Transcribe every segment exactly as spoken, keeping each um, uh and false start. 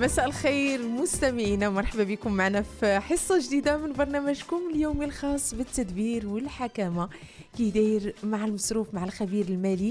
مساء الخير مستمعينا، مرحبا بكم معنا في حصة جديدة من برنامجكم اليومي الخاص بالتدبير والحكامة. كي داير مع المصروف مع الخبير المالي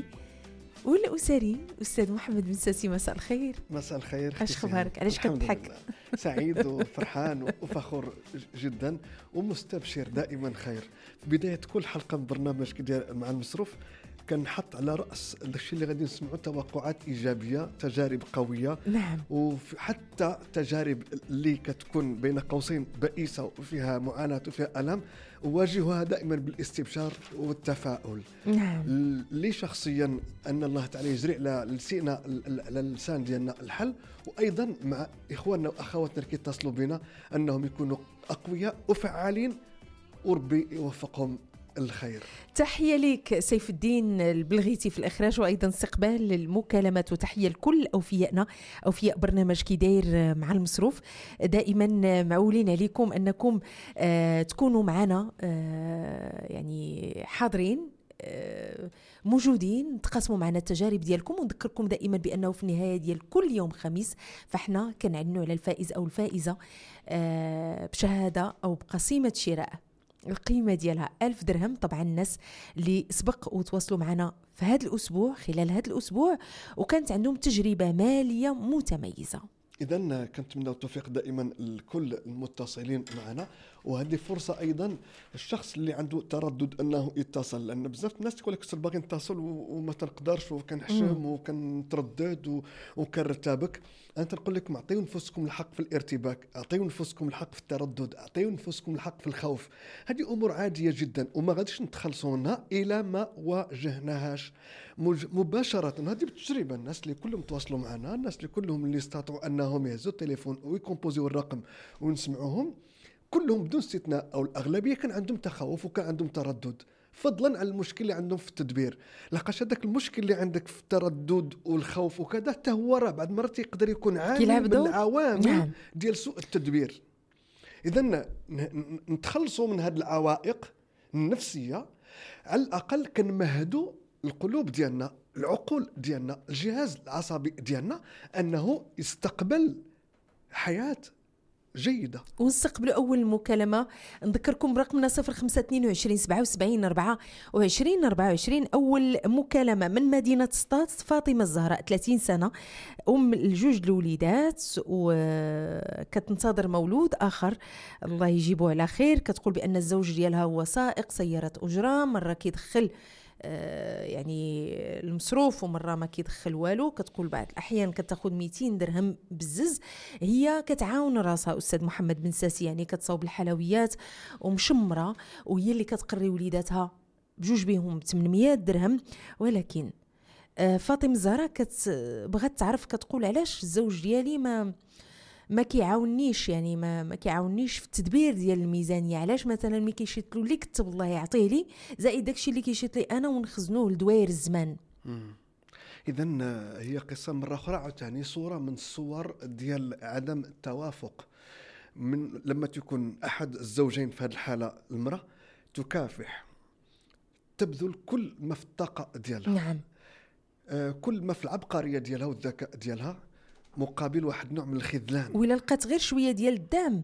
والأسري أستاذ محمد بن ساسي. مساء الخير. مساء الخير. اش خبارك؟ علاش كتضحك؟ سعيد وفرحان وفخور جدا ومستبشر دائما خير. في بداية كل حلقة من برنامج كي مع المصروف كنحط على رأس الشيء اللي غادي نسمعوا توقعات إيجابية، تجارب قوية. نعم. وحتى تجارب اللي كتكون بين قوسين بئيسة وفيها معاناة وفيها ألم، وواجهها دائما بالاستبشار والتفاؤل. نعم. لي شخصيا أن الله تعالى يجري على لساننا على اللسان ديالنا الحل، وأيضا مع إخواننا وأخواتنا اللي كيتصلوا بنا أنهم يكونوا أقوياء وفعالين، وربي يوفقهم الخير. تحية لك سيف الدين البلغيتي في الإخراج، وأيضا استقبال المكالمات، وتحية لكل أوفيائنا أوفياء برنامج كي داير مع المصروف. دائما معولين عليكم أنكم آه تكونوا معنا آه يعني حاضرين آه موجودين، تقاسموا معنا التجارب ديالكم. ونذكركم دائما بأنه في النهاية ديال كل يوم خميس فاحنا كنعلنوا على الفائز أو الفائزة آه بشهادة أو بقسيمة شراء القيمة ديالها ألف درهم. طبعا الناس اللي سبق وتواصلوا معنا في هذا الأسبوع خلال هذا الأسبوع وكانت عندهم تجربة مالية متميزة. إذن كنتمنى التوفيق دائما لكل المتصلين معنا، وهذه فرصة أيضا الشخص اللي عنده تردد أنه يتصل، لأن بزاف الناس تقول لك باغي نتصل وما تنقدرش وكنحشم وكنتردد وكنرتبك. أنا تنقول لك معطيو نفسكم الحق في الارتباك، أعطيو نفسكم الحق في التردد، أعطيو نفسكم الحق في الخوف. هذه أمور عادية جدا وما غاديش نتخلصوا منها إلى ما واجهناهاش مباشرة. هذه بالتجربة. الناس اللي كلهم تواصلوا معنا، الناس اللي كلهم اللي استطاعوا أنهم يهزوا التليفون ويكومبوزيوا الرقم ونسمعوهم، كلهم بدون استثناء أو الأغلبية كان عندهم تخوف وكان عندهم تردد، فضلا عن المشكل اللي عندهم في التدبير. لقاش هذاك المشكل اللي عندك في التردد والخوف وكذا حتى هو راه بعض المرات يقدر يكون عامل من العوامل نعم. ديال سوء التدبير. إذن نتخلصوا من هذه العوائق النفسية، على الأقل كنمهدوا القلوب ديالنا، العقول ديالنا، الجهاز العصبي ديالنا أنه يستقبل حياة جيدة. ونستقبل أول مكالمة. نذكركم برقمنا صفر خمسة اثنين وعشرين سبعة وسبعين أربعة وعشرين أربعة وعشرين. أول مكالمة من مدينة سطات، فاطمة الزهراء ثلاثين سنة، أم الجوج الوليدات وكتنتظر مولود آخر، الله يجيبه على خير. كتقول بأن الزوج ديالها هو سائق سيارة أجرة، مرة كيدخل آه يعني المصروف ومرة ما كيدخل والو. كتقول بعض الأحيان كتاخد مئتين درهم بزز. هي كتعاون راسها أستاذ محمد بن ساسي، يعني كتصاوب الحلويات ومشمرة، وهي اللي كتقري وليداتها بجوج بيهم ثمانمئة درهم. ولكن آه فاطمة الزهراء بغات تعرف، كتقول علاش الزوج ديالي ما ما كيعاوننيش، يعني ما ما كيعاوننيش في التدبير ديال الميزانيه. علاش مثلا ملي كيشيط له اللي كتب الله يعطيه لي زائد داكشي اللي كيشيط لي انا ونخزنوه لدواير الزمان. اذا هي قصه مره اخرى عاوتاني صوره من الصور ديال عدم التوافق. من لما تكون احد الزوجين في هذه الحاله المراه تكافح، تبذل كل ما في الطاقه ديالها، نعم، آه كل ما في العبقريه ديالها والذكاء ديالها، مقابل واحد نوع من الخذلان. ولا لقات غير شويه ديال الدم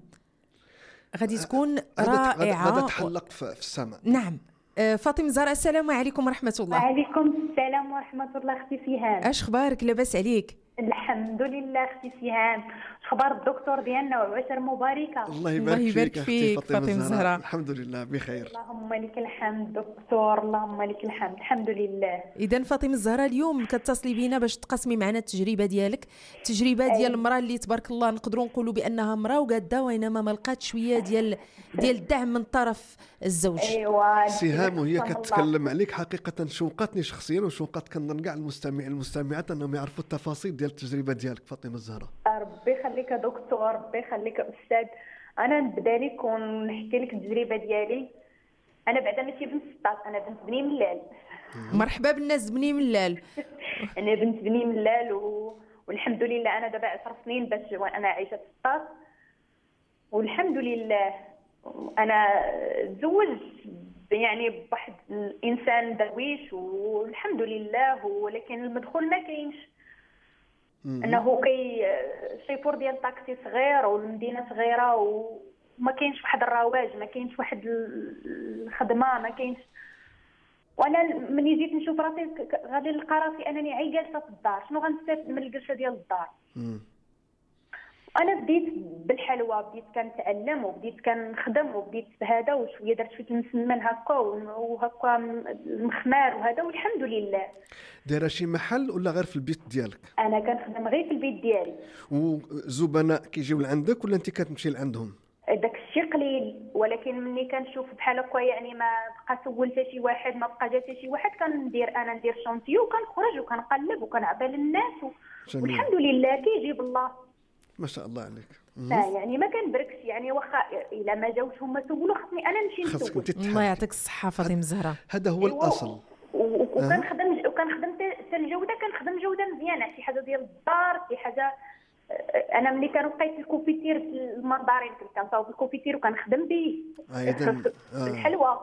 غادي تكون رائعه، غادي تحلق في السماء. نعم. فاطمه الزهراء، السلام عليكم ورحمه الله. وعليكم السلام ورحمه الله. اختي سهام، اش اخبارك؟ لاباس عليك؟ الحمد لله. اختي سهام، اخبار الدكتور ديالنا وعشر مباركه؟ الله يبارك فيك اختي فاطمه الزهراء. الحمد لله بخير، اللهم لك الحمد دكتور، اللهم لك الحمد، الحمد لله. اذا فاطمه الزهراء اليوم كتصلي بينا باش تقسمي معنا التجربه ديالك، التجربه ديال أيوة. المراه اللي تبارك الله نقدروا نقولوا بانها مراه وقاده، وانما ما لقات شويه ديال ديال الدعم من طرف الزوج. ايوا سهام وهي كتكلم عليك حقيقه شوقتني شخصيا وشوقات كنظن كاع المستمعين المستمعات انهم يعرفوا التفاصيل ديال التجربه ديالك فاطمه الزهراء. ربي يخليك يا دكتور، ربي يخليك يا استاذ. انا نبدا لك ونحكي لك التجربه ديالي. انا بعدا ماشي بنت سطات، انا بنت بني ملال. مرحبا بالناس بني ملال. انا بنت بني ملال و... والحمد لله انا دابا عشر سنين باش انا عايشه في سطات، والحمد لله انا تزوجت يعني بواحد الانسان درويش والحمد لله، ولكن المدخول ما كاينش. انه كي الشيبور ديال الطاكسي صغير والمدينه صغيره وما كاينش واحد الرواج، ما كاينش واحد الخدمه، ما كاينش. وانا ملي جيت نشوف راسي غادي نلقى راسي انني عي جالسه في الدار، شنو غنستافد من الجلسه ديال الدار؟ انا بديت بالحلوى، بديت كنتعلم وبديت كنخدم وبديت بهذا وشويه درت شويه المسمن هكا وهكا المخمار وهذا، والحمد لله. دايره شي محل ولا غير في البيت ديالك؟ انا كنخدم غير في البيت ديالي. وزبناء كيجيو لعندك ولا انت كتمشي لعندهم؟ داك الشيء قليل، ولكن ملي كنشوف بحال هكا يعني ما بقى سول حتى شي واحد، ما بقى جا حتى شي واحد، كندير انا ندير شونتيو وكنخرج وكنقلب وكنعطي للناس و... والحمد لله كيجيب الله. ما شاء الله عليك. اه يعني ما كنبركش، يعني واخا الا ما جاوش هما سولوا خصني انا نمشي نسول. الله يعطيك الصحه فاطمه الزهراء. هذا هو الاصل. وكنخدم وكنخدم حتى الجوده، كنخدم جوده مزيانه، شي حاجه ديال الدار، شي حاجه. انا ملي كانوا بقيت الكوفيتير في المنظرين كنت كنصاوب الكوفيتير وكنخدم به ايضا الحلوى.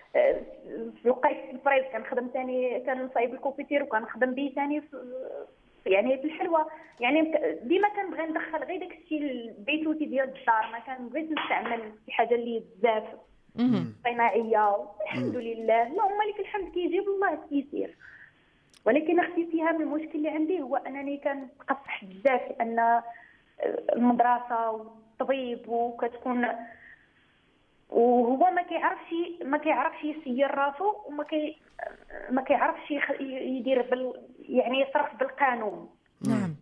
في وقيت الفريز كنخدم ثاني، كنصايب الكوفيتير وكنخدم به ثاني يعني في الحلوى. يعني ديما كنبغي ندخل غير داك الشيء البيتوتي ديال الدار، ما كنبغيش نستعمل شي حاجه اللي بزاف صناعيه. الحمد لله اللهم لك الحمد كيجيب الله كيسير. ولكن اختي سهام المشكل اللي عندي هو انني كنتقصح بزاف، لان المدرسه والطبيب وكتكون وهو ما كيعرفش ما كيعرفش يسير راسو وما كي ما كيعرفش يدير بال يعني يصرف بالقانون. نعم.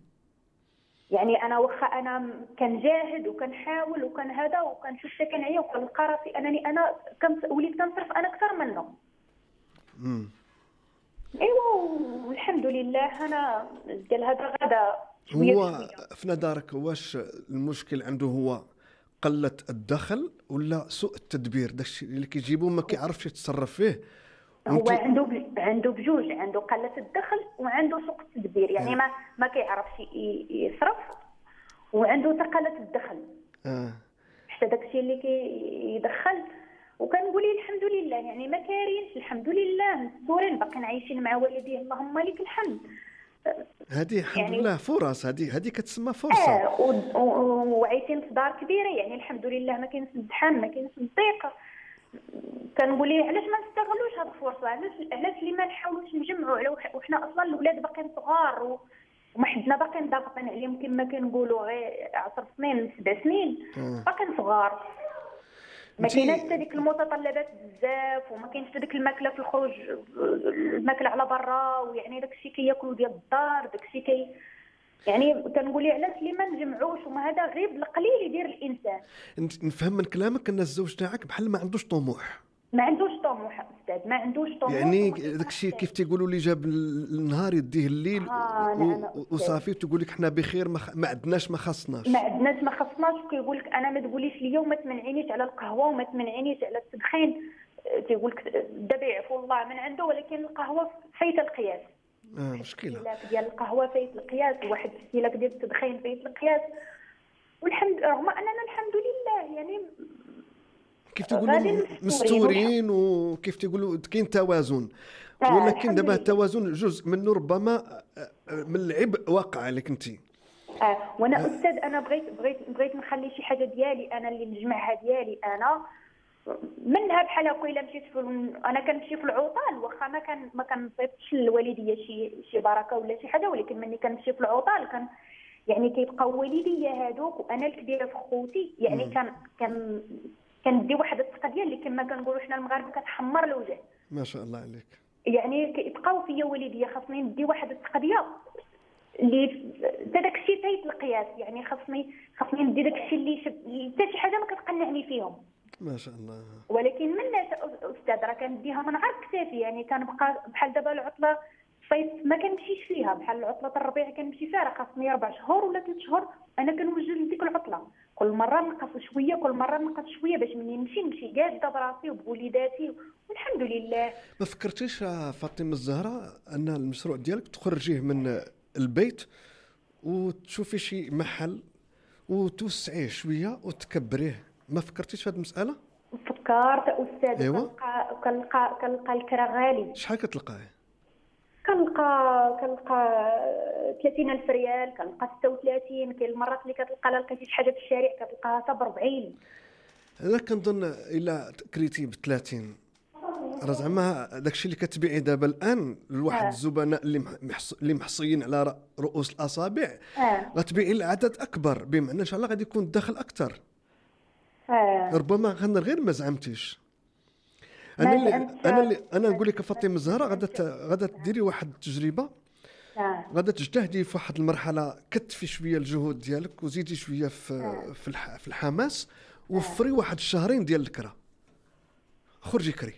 يعني انا واخا انا كنجاهد وكنحاول وكان هذا وكنشوف حتى كنعيا وكنلقى راسي انني انا وليت كنصرف انا اكثر منه. امم ايوا والحمد لله. انا ديال هذا غدا هو في نظرك واش المشكل عنده هو قلة الدخل ولا سوء التدبير؟ داكشي اللي كيجيبوه ما كيعرفش يتصرف فيه. هو عنده ب... عنده بجوج، عنده قلة الدخل وعنده سوء التدبير، يعني ما ما كيعرفش يصرف وعنده قلة الدخل. اه حتى داكشي اللي كيدخل وكنقول الحمد لله، يعني ما كارينش الحمد لله، مستورين باقيين عايشين مع والديه اللهم لك الحمد. هذه الحمد يعني لله فرص، هذه هذه كتسمى فرصه. اه وعايشين في دار كبيره، يعني الحمد لله ما كاينش الزحام، ما كاينش الضيق. كنقول ليه علاش ما نستغلوش هذه الفرصه؟ علاش علاش اللي ما نحاولوش نجمعوا وحنا اصلا الاولاد باقيين صغار وما حدنا باقيين ضاغطين عليهم كما كنقولوا غير عشر سنين سبع سنين باقيين صغار. ما كايناش حتى ديك المتطلبات بزاف وما كاينش حتى ديك الماكله في الخروج، الماكله على برا، ويعني داك الشيء كياكلوا ديال الدار، داك الشيء كي يعني كنقول لي علاش اللي ما نجمعوش، وما هذا غير بالقليل يدير الانسان. نفهم من كلامك ان الزوج تاعك بحال ما عندوش طموح. ما عندوش طموح استاذ، ما عندوش طموح. يعني داك الشيء كيف تيقولوا لي جاب النهار يديه الليل آه وصافي تقول لك حنا بخير، ما, خ... ما عندناش ما خصناش ما عندناش ما خصناش. وكيقول لك انا ما تقوليش ليا وما تمنعينيش على القهوه وما تمنعينيش على التدخين. تيقول لك الدابا يعفو الله من عنده، ولكن القهوه فايت القياس. اه مشكله ديال القهوه فايت القياس، وواحد السيلاك ديال التدخين فايت القياس. والحمد رغم اننا الحمد لله يعني كيف تقولوا مستورين وكيف تقولوا كاين توازن. آه ولكن دابا التوازن جزء منه ربما من العبء واقع عليك انت. اه وانا آه. استاذ انا بغيت بغيت بغيت نخلي شي حاجه ديالي انا اللي نجمعها ديالي انا منها بحال هكا. الا مشيت في انا كنمشي في العطال واخا ما كان ما كنصيفطش للوالديه شي شي بركه ولا شي حاجه، ولكن ملي كنمشي في العطال كان يعني كيبقاو والديا هادوك وانا الكبيره في خوتي، يعني م. كان كان كندي واحد الثقه اللي كما كنقولوا حنا المغاربه كتحمر الوجه. ما شاء الله عليك. يعني كيبقاو فيا والديا خاصني ندي واحد الثقه اللي حتى داك الشيء تايت القياس، يعني خاصني خاصني ندي داك الشيء اللي حتى شي حاجه ما كتقنعني فيهم. ما شاء الله. ولكن من استاذ راه كنديها من عرض كتافي، يعني كنبقى بحال دابا العطله الصيف ما كنمشيش فيها، بحال العطله الربيع كنمشي فيها، راه خاصني اربع شهور ولا ثلاث شهور انا كنوجد لديك العطله. كل مره نقص شويه كل مره نقص شويه باش مني نمشي نمشي قاده براسي وبوليداتي والحمد لله. ما فكرتيش فاطمه الزهراء ان المشروع ديالك تخرجيه من البيت وتشوفي شي محل وتوسعيه شويه وتكبريه؟ ما فكرتيش في هذه المساله؟ فكرت استاذ. أيوة. كنلقى كنلقى كنلقى الكرا غالي. شحال كتلقاه؟ كنلقى كنلقى ثلاثين ألف ريال، كنلقى ستة وثلاثين. كاين المرات اللي كتلقى لا لقيتي شي حاجه في الشارع كتلقاها حتى ب أربعين. انا كنظن الا كريتي ب ثلاثين راه زعما داكشي اللي كتبيعي دابا الان لواحد الزبناء اللي محص... اللي محصيين على رؤوس الاصابع اه غتبيعي العدد اكبر، بمعنى ان شاء الله غادي يكون الدخل اكثر. اه ربما كان غير ما زعمتيش. انا اللي انا اللي انا نقول لك فاطمه الزهراء غادا غادا ديري واحد التجربه، اه غادا تجتهدي في واحد المرحله، كتفي شويه الجهود ديالك وزيدي شويه في في, الح... في الحماس، وفري واحد الشهرين ديال الكرا، خرجي كري.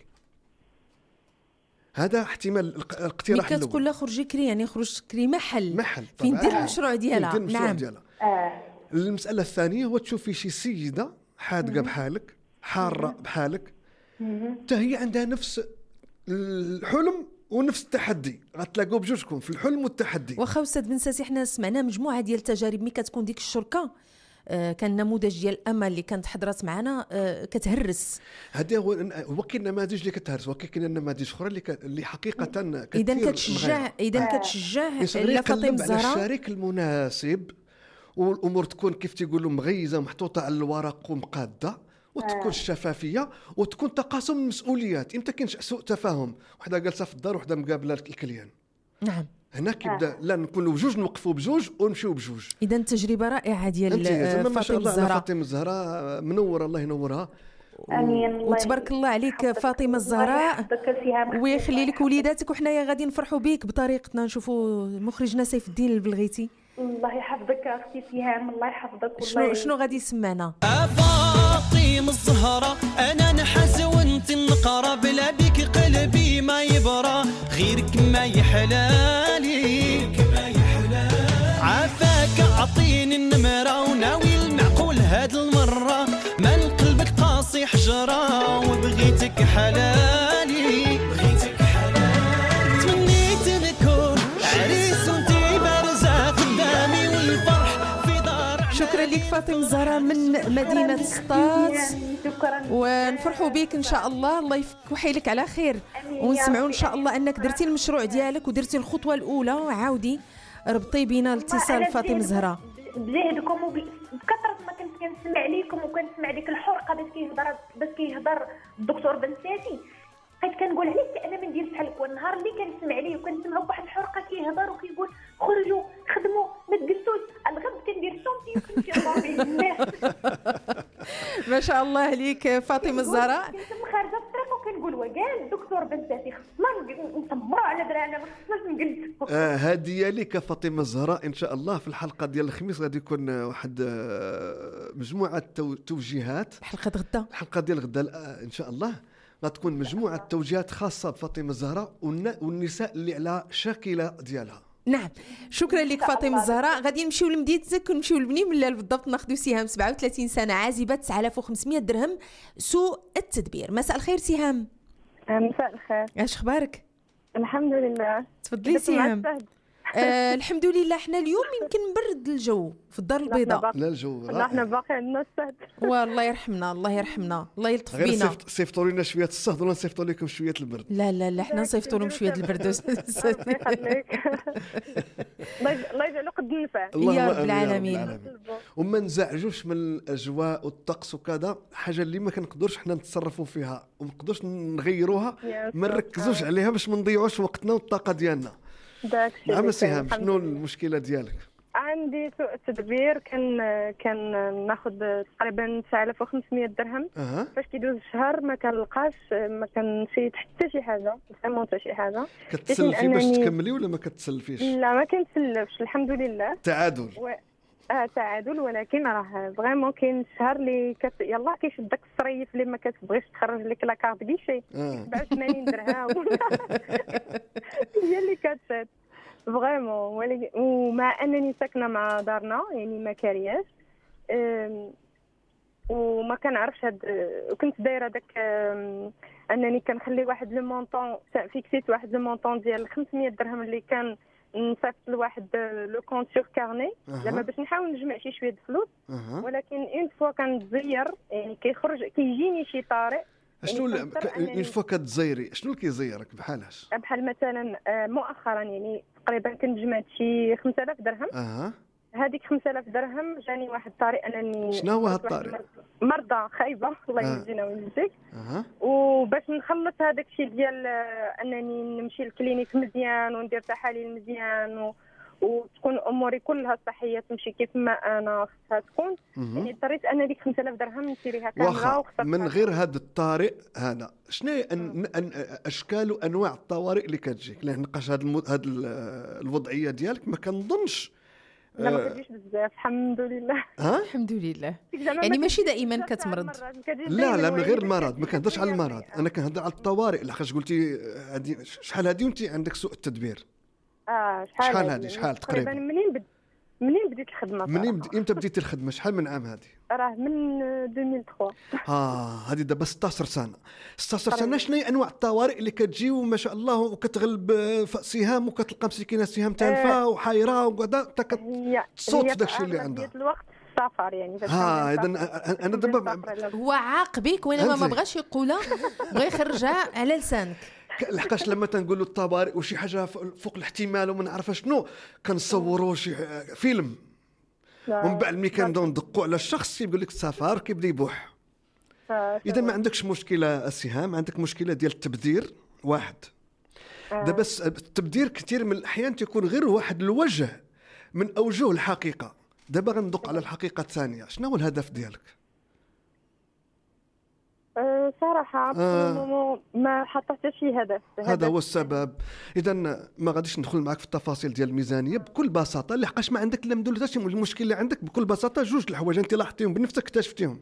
هذا احتمال الاقتراح الاول. كتقول لا خرجي كري يعني خرج كري محل محل فين دير المشروع ديالها. نعم. اه المساله الثانيه هو تشوفي شي سيده حاذقه بحالك، حاره بحالك، حتى هي عندها نفس الحلم ونفس التحدي، غتلاقوا بجوجكم في الحلم والتحدي. واخا استاذ بن ساسي حنا سمعنا مجموعه ديال التجارب ملي كتكون ديك الشركه آه كان نموذج ديال امل اللي كانت حضرات معنا آه كتهرس. هذا هو هو كاين نماذج اللي كتهرس، وكاين نماذج اخرى اللي ك... اللي حقيقه اذا كتشجع اذا كتشجع لا فاطمه الزهراء على الشريك المناسب، والامور تكون كيف تيقولوا مغيزه محطوطه على الورق ومقاده، وتكون الشفافيه وتكون تقاسم المسؤوليات. امتى كاين سوء تفاهم، وحده جالسه في الدار وحده مقابله الكليان، نعم هنا كيبدا لا نكونوا بجوج نوقفوا بجوج ونمشيو بجوج. اذا تجربه رائعه ديال فاطمه الزهراء. فاطمه الزهراء منوره، الله ينورها. امين. وتبارك الله عليك فاطمه الزهراء، ويخلي لك وليداتك، وحنايا غادي نفرحوا بك بطريقتنا. نشوفوا مخرجنا سيف الدين البلغيتي. الله يحفظك اختي سهام، الله يحفظك. شنو شنو غادي يسمعنا؟ فاطمه الزهراء انا نحس وانت النقره، بلا بك قلبي ما يبرى، غيرك ما يحلالي عافاك اعطيني النمره، وناوي المعقول هاد المره، ما قلبك قاسي حجره، وبغيتك حلالي بغيتك حلالي، تمنيت نكون عريس وانتي بارزه قدامي، والفرح في دار. شكرا لك فاطمه الزهراء من مدينه سطات، شكرا ونفرحوا بك ان شاء الله. الله يفك وحيلك على خير، ونسمعوا ان شاء الله انك درتي المشروع ديالك ودرتي الخطوه الاولى، وعاودي ربطي بينا الاتصال فاطمه الزهراء بجهدكم وبكثره ما كنت كنسمع ليكم، وكنسمع ديك الحرقه باش كيهضر باش كيهضر الدكتور بن ساسي، بقيت كنقول عليه انا ما نديرش بحالك. والنهار اللي كنسمع ليه وكنسمعوا بواحد الحرقه كيهضر وكيقول خرجوا خدموا ما تجلسوش، الغد كندير صوتي وكنمشي نضرب الناس. ما شاء الله عليك فاطمه الزهراء. كنت خارجه في الطريق وكنقول وكان الدكتور بن ساسي خصنا نصبروا على درانا، ما خصناش نجلسوا. آه هديه لك فاطمه الزهراء. ان شاء الله في الحلقه ديال الخميس غادي يكون واحد آه مجموعه توجيهات. حلقه غدا الحلقه ديال غدا ان شاء الله غتكون مجموعه توجيهات خاصه بفاطمه الزهراء والنساء اللي على شاكله ديالها. نعم شكرا لك فاطمه الزهراء. غادي نمشيو لمدينتك ونمشيو لبني ملال بالضبط، ناخذوا سهام سبعة وثلاثين سنه، عازبه تسعة آلاف وخمسمائة درهم، سوء التدبير. مساء الخير سهام. مساء الخير، اش اخبارك؟ الحمد لله. تفضلي سهام. آه الحمد لله. احنا اليوم يمكن نبرد الجو في الدار البيضاء. لا الجو لا احنا باقي عندنا السهد. والله يرحمنا الله يرحمنا الله يلطف بينا. غير صيفطوا لنا شويه الصهد ولا نصيفطوا لكم شويه البرد؟ لا لا لا احنا نصيفطوا لهم شويه البرد. الله يخليك. الله يجعله قد النفع يا رب العالمين. وما نزعجوش من الاجواء والطقس وكذا، حاجه اللي ما كنقدرش حنا نتصرفوا فيها وما نقدرش نغيروها، ما نركزوش عليها باش ما نضيعوش وقتنا والطاقه ديالنا. داكشي. نعم سهام، شنو المشكله ديالك؟ عندي سوء التدبير، كان كان ناخذ تقريبا تسعة آلاف وخمسمائة درهم. أه. فاش كيدوز الشهر ما كنلقاش، ما كنشيط حتى شي حاجه، فريمون حتى شي حاجه. كتسلفي باش تكملي ولا ما كتسلفيش؟ لا ما كنتسلفش الحمد لله. تعادل. و... اه تعادل، ولكن راه فريمون كاين الشهر اللي كت... يلاه كيشدك الصريف اللي ما كتبغيش تخرج لك لا كارت كيشي سبعة وثمانين درهم هي اللي كتشد فريمون. ولكن ومع انني ساكنه مع دارنا يعني ما كارياش، وما كنعرفش هاد، وكنت دايره داك انني كنخلي واحد لو مونطون، فيكسيت واحد لو مونطون ديال خمسمائة درهم اللي كان نصيفط لواحد لو كونت سور كارني زعما باش نحاول نجمع شي شويه فلوس. ولكن اون فوا كنتزير يعني كيخرج كيجيني شي طارئ شنو يعني كنضطر أنني- اون فوا كتزيري شنو اللي كيزيرك بحالاش؟ بحال مثلا آه، مؤخرا يعني تقريبا كنت جمعت شي خمسة آلاف درهم. اها هذيك خمسة آلاف درهم جاني واحد الطريق انني شنو هو هاد واحد الطريق؟ المرض- مرضى خايبه الله آه. يهدينا ويهديك. اها وباش نخلص هذاك الشيء ديال آه، انني نمشي للكلينيك مزيان وندير تحاليل مزيان و... وتكون اموري كلها الصحيه تمشي كيف ما انا خصها تكون. مهم. يعني اضطريت ان ديك خمسة آلاف درهم نشريها كامله واخا وخصها من غير هذا الطارئ هذا شنو هي أن أن اشكال وانواع الطوارئ اللي كتجيك؟ لان نقاش هذا الم... هذا ال- الوضعيه ديالك ما كنظنش. لا ما آه، كتجيش بزاف الحمد لله. ها الحمد لله. زعما يعني ما ماشي كتجيش دائما بزاف كتمرض. المرات، ما كتجيش لا دايماً، لا من غير ولكن المرض، ما كتجيش كنهضرش على شوية المرض، شوية. انا كنهضر على الطوارئ. لاخاطش قلتي هذه شحال هذه وانت عندك سوء التدبير؟ اه شحال شحال هادي؟ هادي؟ شحال تقريبا تقريبا؟ منين بد... منين بديت الخدمه منين صراحة. بد... امتى بديتي الخدمه؟ شحال من عام هذه؟ راه من ألفين وثلاثة. اه هذه دابا ستاشر سنه. ستاشر سنه تقريبا. شنو هي انواع الطوارئ اللي كتجي وما شاء الله وكتغلب آه، ف- سهام وكتلقى مسكينه سهام تانفه وحايره وكذا تك... هي تصوت هي في داكشي اللي في عندها. أغلبية الوقت السفر يعني فاش ها كنبغي اذا نسافر. انا كنبغي دابا نسافر على- هو عاقبك وينما ما أنزل. بغاش يقولها بغى يخرجها على لسانك. ك- لحقاش لما تنقولوا الطوارئ وشي حاجه ف- فوق الاحتمال وما نعرف شنو كنصوروا شي ح- فيلم لا، ومن بعد ملي كنبداو ندقوا على الشخص يقول لك السفر كيبدا يبوح. ف- اذا ما عندكش مشكله السهام، عندك مشكله ديال التبذير واحد. دابا الس- التبذير كثير من الاحيان تيكون غير واحد الوجه من اوجه الحقيقه. دابا غندق على الحقيقه الثانيه. شنو هو الهدف ديالك؟ آه، صراحة آه. ما حطيت شي هدف. هذا هو السبب. اذا ما غاديش ندخل معك في التفاصيل ديال الميزانيه بكل بساطه، لحقاش ما عندك لا مدول حتى المشكل اللي عندك بكل بساطه جوج الحوايج انت لاحظتيهم بنفسك اكتشفتيهم.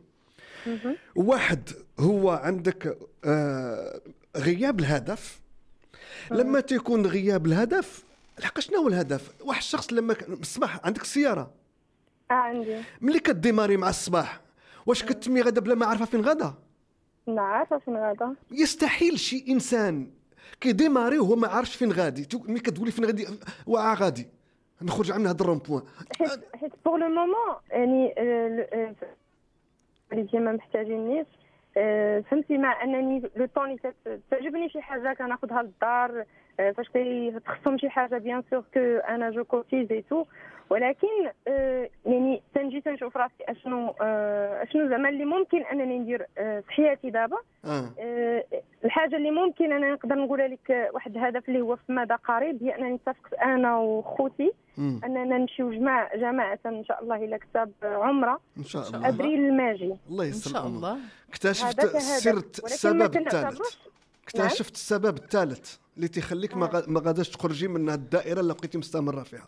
واحد هو عندك آه غياب الهدف. لما تكون غياب الهدف، لحقاش شنو هو الهدف؟ واحد الشخص لما ك- الصباح عندك السياره، اه عندي. ملي كديماري مع الصباح واش كتمي غدا بلا ما عارفه فين غدا؟ لا عارفة فين غادا. يستحيل شي انسان كيديماري وهو ما عارفش فين غادي. تو- ملي كتقولي فين غادي واعا غادي نخرج من هذا الرومبوان. حيت حيت بوغ لو مومون يعني آه، آه، اللي ديما محتاجينيش. آه، فهمتي مع انني لو طون اللي كت- تعجبني شي حاجه كناخذها للدار. آه، فاش كيتخصم شي حاجه بيان سور كو انا جو كوتيز اي تو، ولكن آه، يعني تنجي تنشوف راسي اشنو آه، اشنو زعما اللي ممكن انني ندير آه، في حياتي دابا. اه آه، الحاجه اللي ممكن انا نقدر نقولها لك آه، واحد الهدف اللي هو في مدى قريب هي انني نتفق انا وخوتي مم. اننا نمشيو جماعه جماعه ان شاء الله الى كتاب عمره ان شاء شاء الله. ابريل الماجي. الله ان يسر شاء الأمور. الله. اكتشفت هذا كهدف. سر ولكن ما السبب الثالث. كنعتبروش. اكتشفت السبب الثالث اللي تيخليك ما غا- ما غاداش تخرجي من هاد الدائره اللي بقيتي مستمره فيها،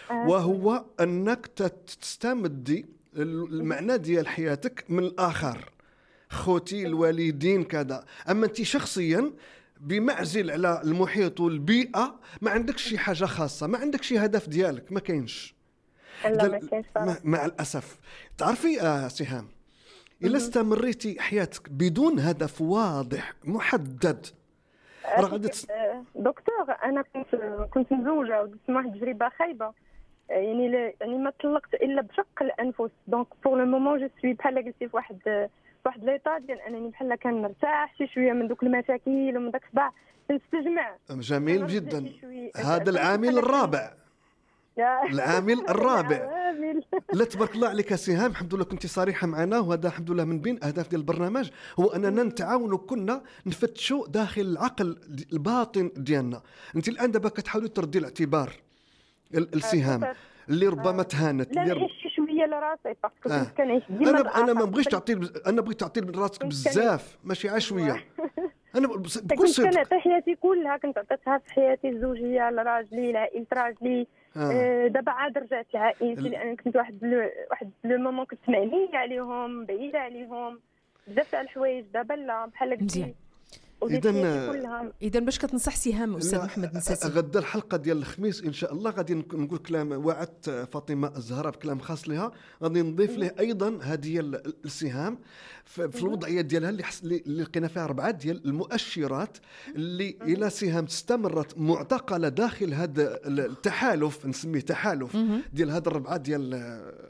وهو انك تت- تستمدي المعنى ديال حياتك من الاخر، خوتي الوالدين كذا. اما انت شخصيا بمعزل على المحيط والبيئه ما عندكش شي حاجه خاصه، ما عندك شي هدف ديالك، ما كاينش. لا دل- ما كاينش مع, صراحة. مع الاسف. تعرفي آه سهام، الا استمريتي حياتك بدون هدف واضح محدد راه غادي تس- آه، دكتور انا كنت كنت مزوجه ودزت مع واحد التجربه خايبه. آه، يعني لا- يعني ما طلقت الا بشق الانفس. دونك بور لو مومون جو سوي بحال قلتي في واحد في واحد ليطا ديال انني بحال كنرتاح شي شويه من دوك المشاكل ومن داك الصداع كنستجمع. جميل كنرجع جدا. شي شوية. هذا العامل الرابع. يا- العامل الرابع. العامل. لا تبارك الله عليك يا سهام، الحمد لله كنت صريحه معنا، وهذا الحمد لله من بين اهداف ديال البرنامج هو اننا نتعاونوا كنا نفتشوا داخل العقل الباطن ديالنا. انت الان دابا كتحاولي تردي الاعتبار ال- السهام اللي ربما تهانت. لا اللي نعيش شي شويه لراسي باسكو آه. كنت كنعيش ديما انا الآخر. انا ما بغيتش تعطي انا بغيت تعطي لراسك كنت بزاف ماشي عشويه. انا بس- بكل كنت صدق. كنعطي حياتي كلها، كنت عطيتها في حياتي الزوجيه لراجلي لعائله راجلي. آه. آه. دابا عاد رجعت لعائلتي ال- لان كنت واحد لو واحد لو مومون كنت معنيه عليهم بعيده عليهم بزاف تاع الحوايج. دابا لا بحال قلتي مزيان. وديت إذن- حياتي كلها. اذا باش كتنصح سهام استاذ لا، محمد نساسي؟ غدا الحلقه ديال الخميس ان شاء الله غادي نك- نقول كلام. وعدت فاطمه الزهراء بكلام خاص لها، غادي نضيف له ايضا هذه ال- السهام في في الوضعيه ديالها اللي حس- اللي اللي لقينا فيها اربعه ديال المؤشرات اللي الى سهام استمرت معتقله داخل هذا التحالف، نسميه تحالف ديال هاد الربعه ديال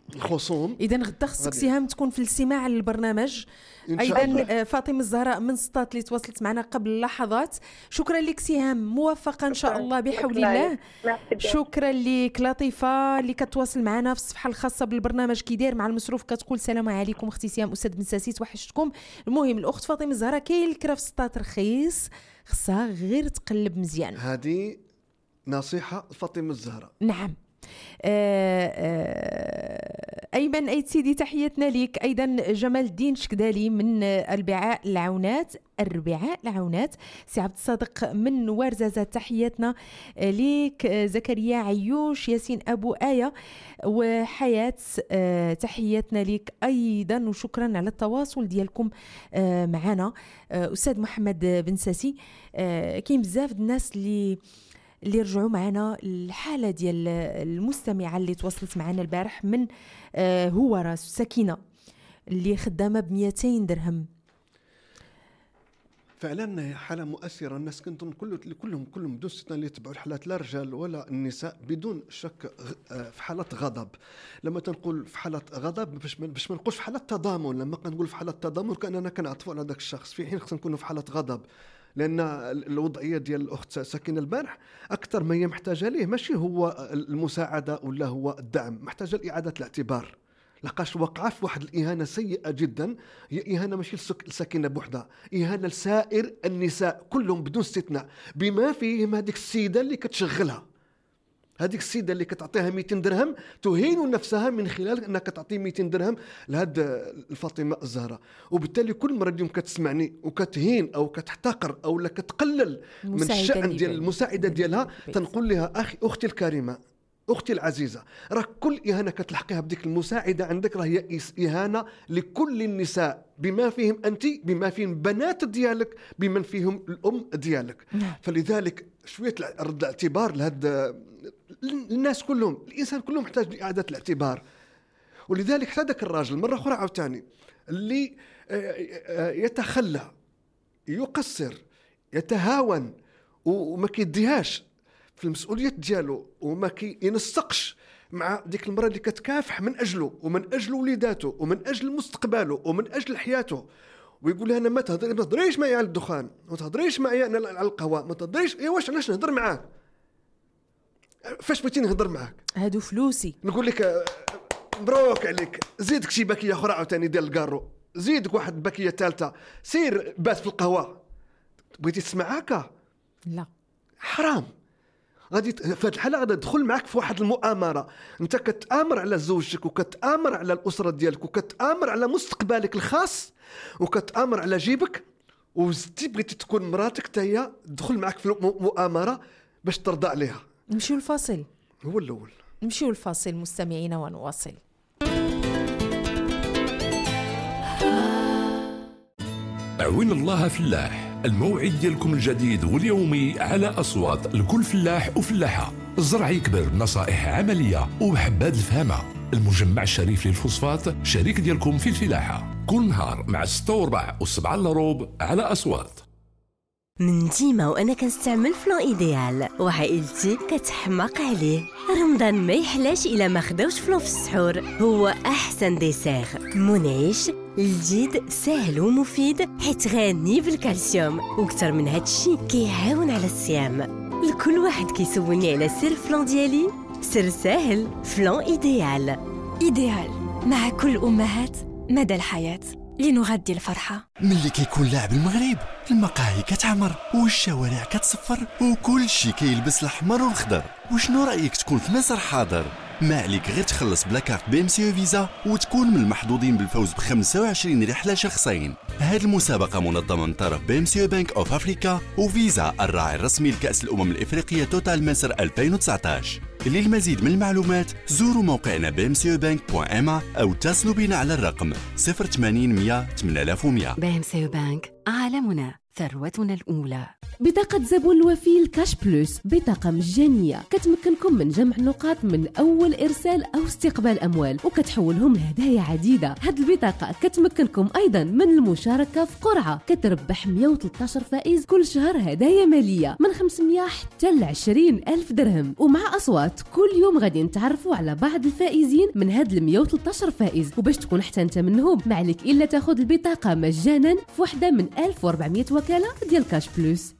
الخصوم. اذا غدا خصك سهام تكون في الاستماع للبرنامج. ايضا الله. فاطمه الزهراء من سطات اللي تواصلت معنا قبل لحظات. شكرا لك سهام، موفقه ان شاء الله بحول الله. شكرا لك لطيفه اللي كتواصل معنا في الصفحه الخاصه بالبرنامج كي داير مع المصروف، كتقول السلام عليكم اختي سهام، استاذ بن ساسي توحشتكم. المهم الاخت فاطمه الزهراء كاين الكرا في سطات رخيص، خصها غير تقلب مزيان. هذه نصيحه فاطمه الزهراء. نعم. آه آه أيمن أيت سيدي تحياتنا ليك. أيضا جمال الدين شكدالي من الربعاء العونات الربعاء العونات. سي عبد الصادق من نوار زازات تحياتنا ليك. زكريا عيوش، ياسين أبو آية وحياة آه تحياتنا ليك أيضا، وشكرا على التواصل ديالكم آه معنا. آه أستاذ محمد بن ساسي، آه كاين بزاف الناس اللي اللي رجعوا معنا الحالة ديال المستمعة اللي تواصلت معنا البارح من آه هو راس سكينة اللي خدامة بمئتين درهم. فعلا حالة مؤثرة. الناس كنظن كلهم كلهم بدون استثناء اللي يتبعوا الحالات لا الرجال ولا النساء بدون شك في حالة غضب. لما تنقول في حالة غضب باش باش ما نقولش في حالة تضامن، لما كنقول في حالة تضامن كأننا كنعطفوا على ذاك الشخص، في حين خصنا نكونوا في حالة غضب. لأن الوضعية ديال الأخت سكينة البارح أكثر ما هي محتاجة ليه ماشي هو المساعدة ولا هو الدعم، محتاجة لإعادة الاعتبار. لقاش وقع في واحد الإهانة سيئة جدا. هي إهانة ماشي لسكينة بوحدها، إهانة لسائر النساء كلهم بدون استثناء، بما فيهم هذيك السيدة اللي كتشغلها، هذيك السيدة اللي كتعطيها مئتين درهم تهين نفسها من خلال أنك تعطي مئتين درهم لهاد الفاطمة الزهراء. وبالتالي كل مرة اليوم كتسمعني وكتهين أو كتحتقر أو لا كتقلل من الشأن ديال المساعدة ديالها، تنقول لها أخي أختي الكريمة أختي العزيزة، راه كل إهانة كتلحقيها بديك المساعدة عندك راه هي إهانة لكل النساء، بما فيهم أنت، بما فيهم بنات ديالك، بمن فيهم الأم ديالك. فلذلك شوية رد الاعتبار لهاد الناس كلهم، الإنسان كلهم محتاج لإعادة الاعتبار. ولذلك حتى ذاك الراجل مرة أخرى عاوتاني اللي يتخلى يقصر يتهاون وما كيديهاش في المسؤوليات ديالو وما كينسقش مع ديك المرأة اللي كتكافح من أجله ومن أجل وليداته ومن أجل مستقبله ومن أجل حياته، ويقول لها أنا ما تهضريش معايا على الدخان، ما تهضريش معايا على القهوة، ما تهضريش إيه واش علاش نهضر معاك، فاش بغيتي نهضر معاك، هادو فلوسي. نقول لك مبروك عليك، زيدك شي باكية أخرى عاوتاني ديال الكارو، زيدك واحد باكية ثالثة، سير بات في القهوة. بغيتي تسمع هكا؟ لا حرام. غادي في هذه الحاله غادي تدخل معك في واحد المؤامره، انت كتآمر على زوجتك وكتآمر على الاسره ديالك وكتآمر على مستقبلك الخاص وكتآمر على جيبك، وزدتي بغيتي تكون مراتك حتى هي تدخل معك في المؤامره باش ترضى عليها. نمشيو الفاصل. هو الاول نمشيو الفاصل مستمعينا ونواصل. عوين الله فلاح، الموعد ديالكم الجديد واليومي على أصوات لكل فلاح وفلاحة. الزرع يكبر بنصائح عملية وبحبات الفهامة. المجمع الشريف للفوسفات شريك ديالكم في الفلاحة، كل نهار مع ستة وربع وسبعة لروب على أصوات. من ديما وانا كنستعمل فلان ايديال وعائلتي كتحماق عليه. رمضان ما يحلاش الا ما خداوش فلان في السحور، هو احسن ديسير، منعش لذيذ ساهل ومفيد حيت غني بالكالسيوم، وكتر من هادشي كيعاون على الصيام. لكل واحد كيسولني على سر فلان ديالي، سر ساهل، فلان ايديال. ايديال مع كل امهات مدى الحياه لنغذي الفرحة. ملي كيكون لاعب المغرب المقاهي كتعمر والشوارع كتصفر وكل شي كيلبس الأحمر والخضر. وشنو رأيك تكون في مصر حاضر؟ ما عليك غير تخلص بلا كارت بي ام سي فيزا وتكون من المحظوظين بالفوز ب خمسة وعشرين رحلة شخصين. هذه المسابقة منظمة من طرف بي ام سي بانك اوف افريكا وفيزا الراعي الرسمي لكأس الأمم الإفريقية توتال مصر ألفين وتسعطاش. للمزيد من المعلومات زوروا موقعنا بي ام سي بانك دوت ام او اتصلوا بنا على الرقم صفر ثمانين مية ثمانية آلاف ومية. بي ام سي بانك، عالمنا ثروتنا الأولى. بطاقة زبون الوفي الكاش بلوس، بطاقة مجانية كتمكنكم من جمع النقاط من أول إرسال أو استقبال أموال وكتحولهم لهدايا عديدة. هاد البطاقة كتمكنكم أيضا من المشاركة في قرعة كتربح مية وثلاثة عشر فائز كل شهر هدايا مالية من خمسمية حتى ل عشرين ألف درهم. ومع أصوات كل يوم غادي نتعرفوا على بعض الفائزين من هاد ال مية وثلاثة عشر فائز، وباش تكون حتى انت منهم ما عليك إلا تاخذ البطاقة مجانا في واحدة من ألف وأربعمية وكالة ديال كاش بلوس.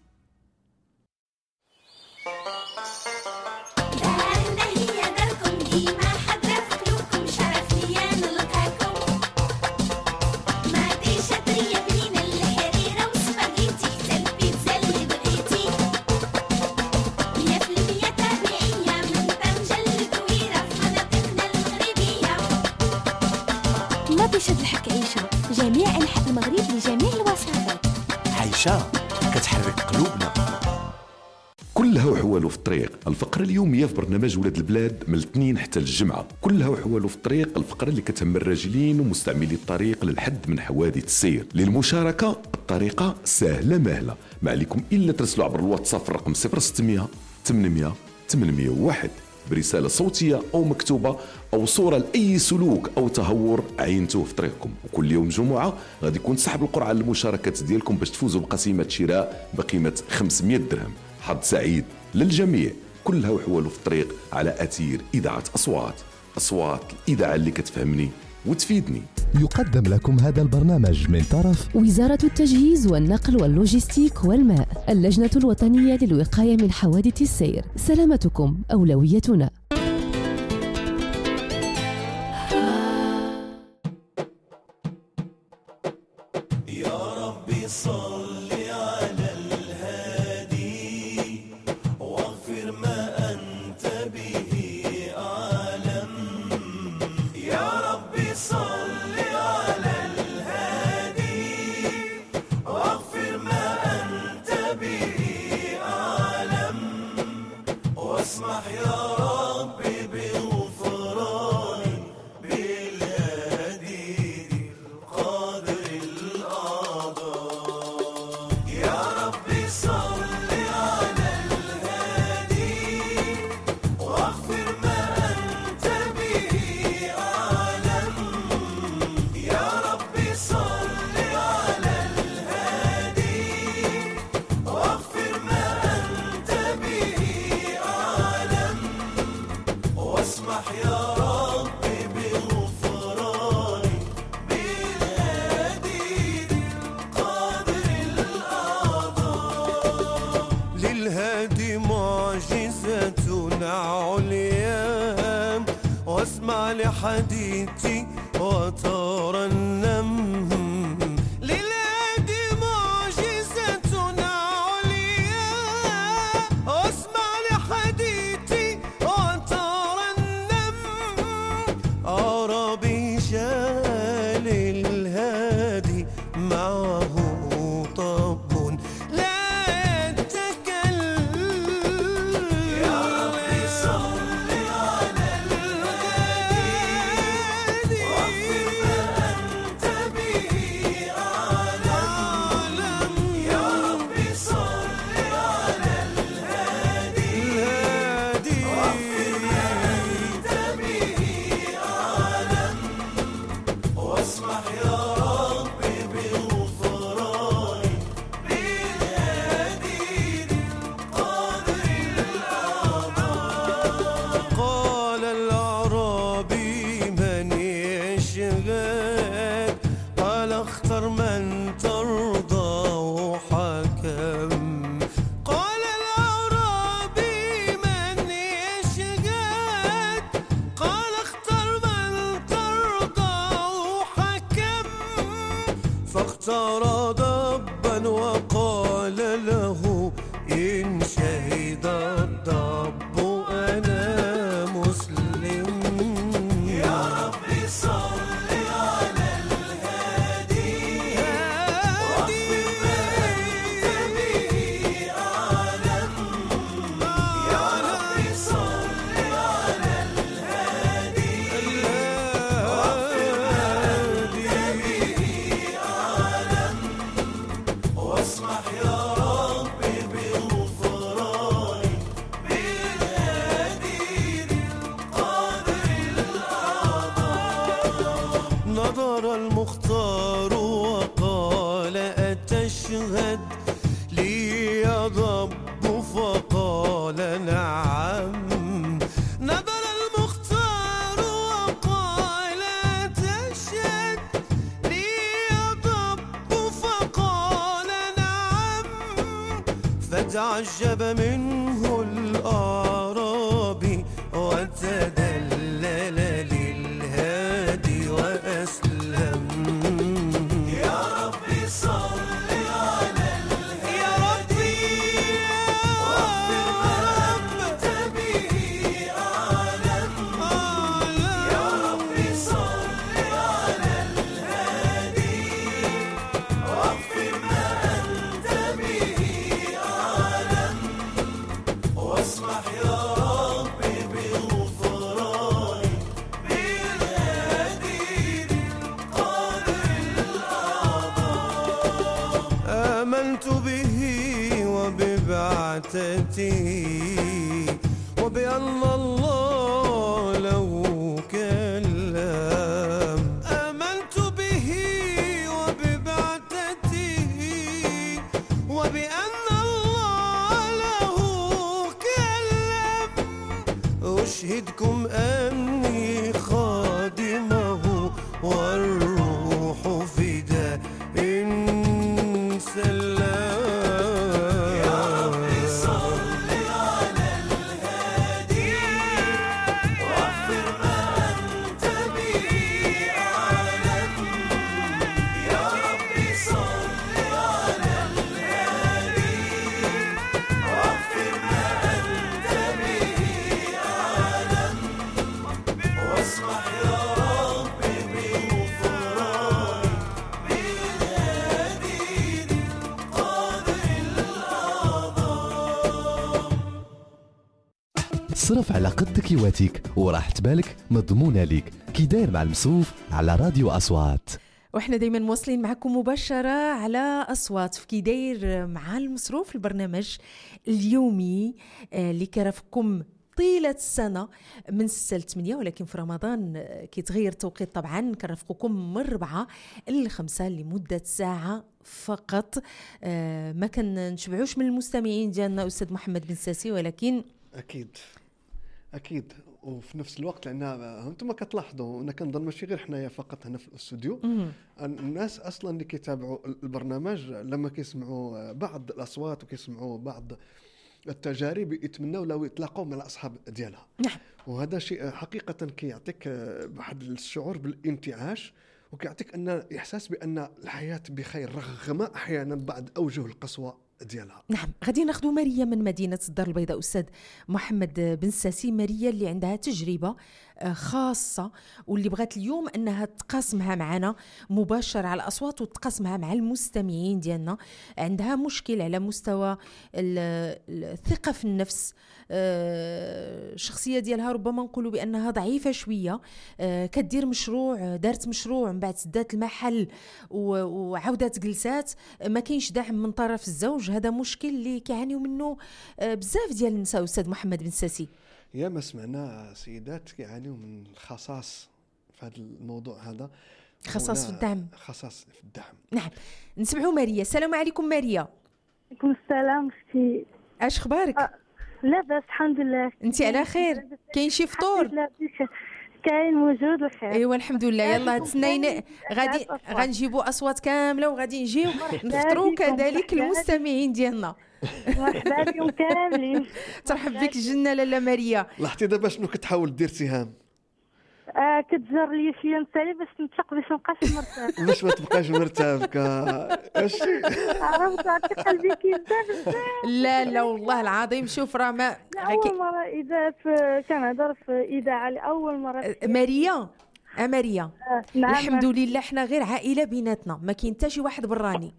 مطيشة الحك عيشة، جميع أنحاء المغرب لجميع الوصفات. عيشة كتحرك قلوبنا. كلها وحوالو في الطريق، الفقرة اليومية في برنامج ولاد البلاد من الاثنين حتى الجمعة. كلها وحوالو في الطريق، الفقرة اللي كتهم الراجلين ومستعملي الطريق للحد من حوادث السير. للمشاركة الطريقة سهلة مهلة، ما عليكم إلا ترسلوا عبر الواتساب في الرقم صفر ستمية ثمانمية ثمانمية وواحد برسالة صوتية أو مكتوبة أو صورة لأي سلوك أو تهور عينتوه في طريقكم. وكل يوم جمعة غادي يكون سحب القرعة للمشاركات ديالكم باش تفوزوا بقسيمة شراء بقيمة خمسمية درهم. حظ سعيد للجميع. كلها وحوالو في الطريق على أثير إذاعة أصوات، أصوات الإذاعة اللي كتفهمني وتفيدني. يقدم لكم هذا البرنامج من طرف وزارة التجهيز والنقل واللوجستيك والماء، اللجنة الوطنية للوقاية من حوادث السير. سلامتكم أولويتنا. يا ربي صل على الهادي واغفر ما أنت به أعلم. يا ربي صل على الهادي واغفر ما أنت به أعلم. واسمح يا ربي بغفراني بالهادي القادر الأعظم. يا ربي صل على الهادي واغفر ما أنت به أعلم. يا ربي صل على الهادي واغفر ما أنت به أعلم. واسمح يا ربي بغفراني بالهادي القادر الأعظم. للهادي معجزتنا عليا، واسمع لحديثي وترنم. للهادي معجزتنا عليا، واسمع لحديثي وترنم. عربي جال الهادي معه طب لا يتكلم. يا ربي صل على الهادي واغفر ما أنت به أعلم. يا ربي صل على الهادي واغفر ما أنت به أعلم. واسمح يا ربي بغفراني بالهادي القادر الأعظم. قال الأعرابي من يشهد؟ قال اختر من ترضى وحكم. قال الأعرابي من يشهد؟ قال اختر من ترضى وحكم. فاختار ضبا وقال له إن شهد الضب أنا مسلم. يا ربي صل على الهادي واغفر ما أنت به أعلم. يا ربي صل على الهادي واغفر ما أنت به أعلم. واسمح يا ربي يضب فقال نعم. نبل المختار وقال تشهد لي يضب فقال نعم. فتعجب منه الأعرابي وتدلل للهادي وأسلم. يا ربي صل على الهادي يا ربي واغفر ما أنت به أعلم. يا ربي صل على الهادي واغفر ما أنت به أعلم. واسمح يا ربي بغفراني بالهادي للقادر الأعظم. آمنت به وببعثته وبأن الله له كلام. آمنت به وببعثته وبأن الله له كلام. أشهدكم أني خادمه والروح فداء إن سلام. يا ربي صل على الهادي واغفر ما أنت به أعلم. يا ربي صل على الهادي واغفر ما أنت به أعلم. واسمح يا ربي بغفراني بالهادي للقادر الأعظم. صرف على قد كيواتيك وراح تبالك مضمونة ليك كي داير مع المصروف على راديو أصوات. واحنا دايما مواصلين معكم مباشرة على أصوات في كي داير مع المصروف، البرنامج اليومي آه، اللي كيرافقكم طيلة السنة من ستة ل ثمانية، ولكن في رمضان آه، كيتغير التوقيت طبعا. كنرافقكم من ربعة لخمسة لمدة ساعة فقط. آه، ما كنشبعوش من المستمعين ديالنا أستاذ محمد بن ساسي، ولكن اكيد اكيد وفي نفس الوقت لان انتم كتلاحظوا انا كنظن ماشي غير حنايا فقط هنا في الاستوديو، الناس اصلا اللي كيتابعوا البرنامج لما كيسمعوا بعض الاصوات وكيسمعوا بعض التجارب يتمنوا لو يتلاقوا مع الاصحاب ديالها. نعم. وهذا شيء حقيقه كيعطيك واحد الشعور بالانتعاش وكيعطيك ان احساس بان الحياه بخير رغم احيانا بعض اوجه القسوه ديالها. نعم. غادي ناخذ ماريا من مدينة الدار البيضاء. أستاذ محمد بن ساسي، ماريا اللي عندها تجربة خاصة واللي بغات اليوم أنها تقاسمها معنا مباشر على الأصوات وتقاسمها مع المستمعين ديالنا. عندها مشكل على مستوى الثقة في النفس، الشخصية ديالها ربما نقولوا بأنها ضعيفة شوية. كدير مشروع، دارت مشروع من بعد سدات المحل وعودات جلسات، ما كاينش دعم من طرف الزوج. هذا مشكل اللي كيعانيوا منه بزاف ديال النساء. أستاذ محمد بن ساسي، يا ما سمعنا سيدات كيعانيوا من الخصاص في هذا الموضوع هذا، خصاص في الدعم. خصاص في الدعم. نعم. نسمعوا ماريا. السلام عليكم ماريا. عليكم السلام اختي. اش اخبارك؟ أه لا بس الحمد لله. انت على خير؟ كاين شي فطور؟ كاين موجود الخير. ايوا الحمد لله. يلا تسنينا غادي غنجيبوا اصوات كامله وغادي نجيو نفطروا كذلك المستمعين ديالنا. مرحبا بكم كاملين. ترحب بك الجنه لاله ماريا. لاحظتي دابا شنو كتحاول دير سهام؟ آه كتجر لي شويه نسالي باش نتفق باش نبقاش مرتاح. باش ما تبقاش مرتبكه. اش عرفت عرفتي قلبي كيبدا. لا لا والله العظيم. شوف راه ما اول مره اذا كنهضر في اذاعه لاول مره. ماريا ا ماريا آه نعم. الحمد لله حنا غير عائله بيناتنا، ما كاين حتى شي واحد براني.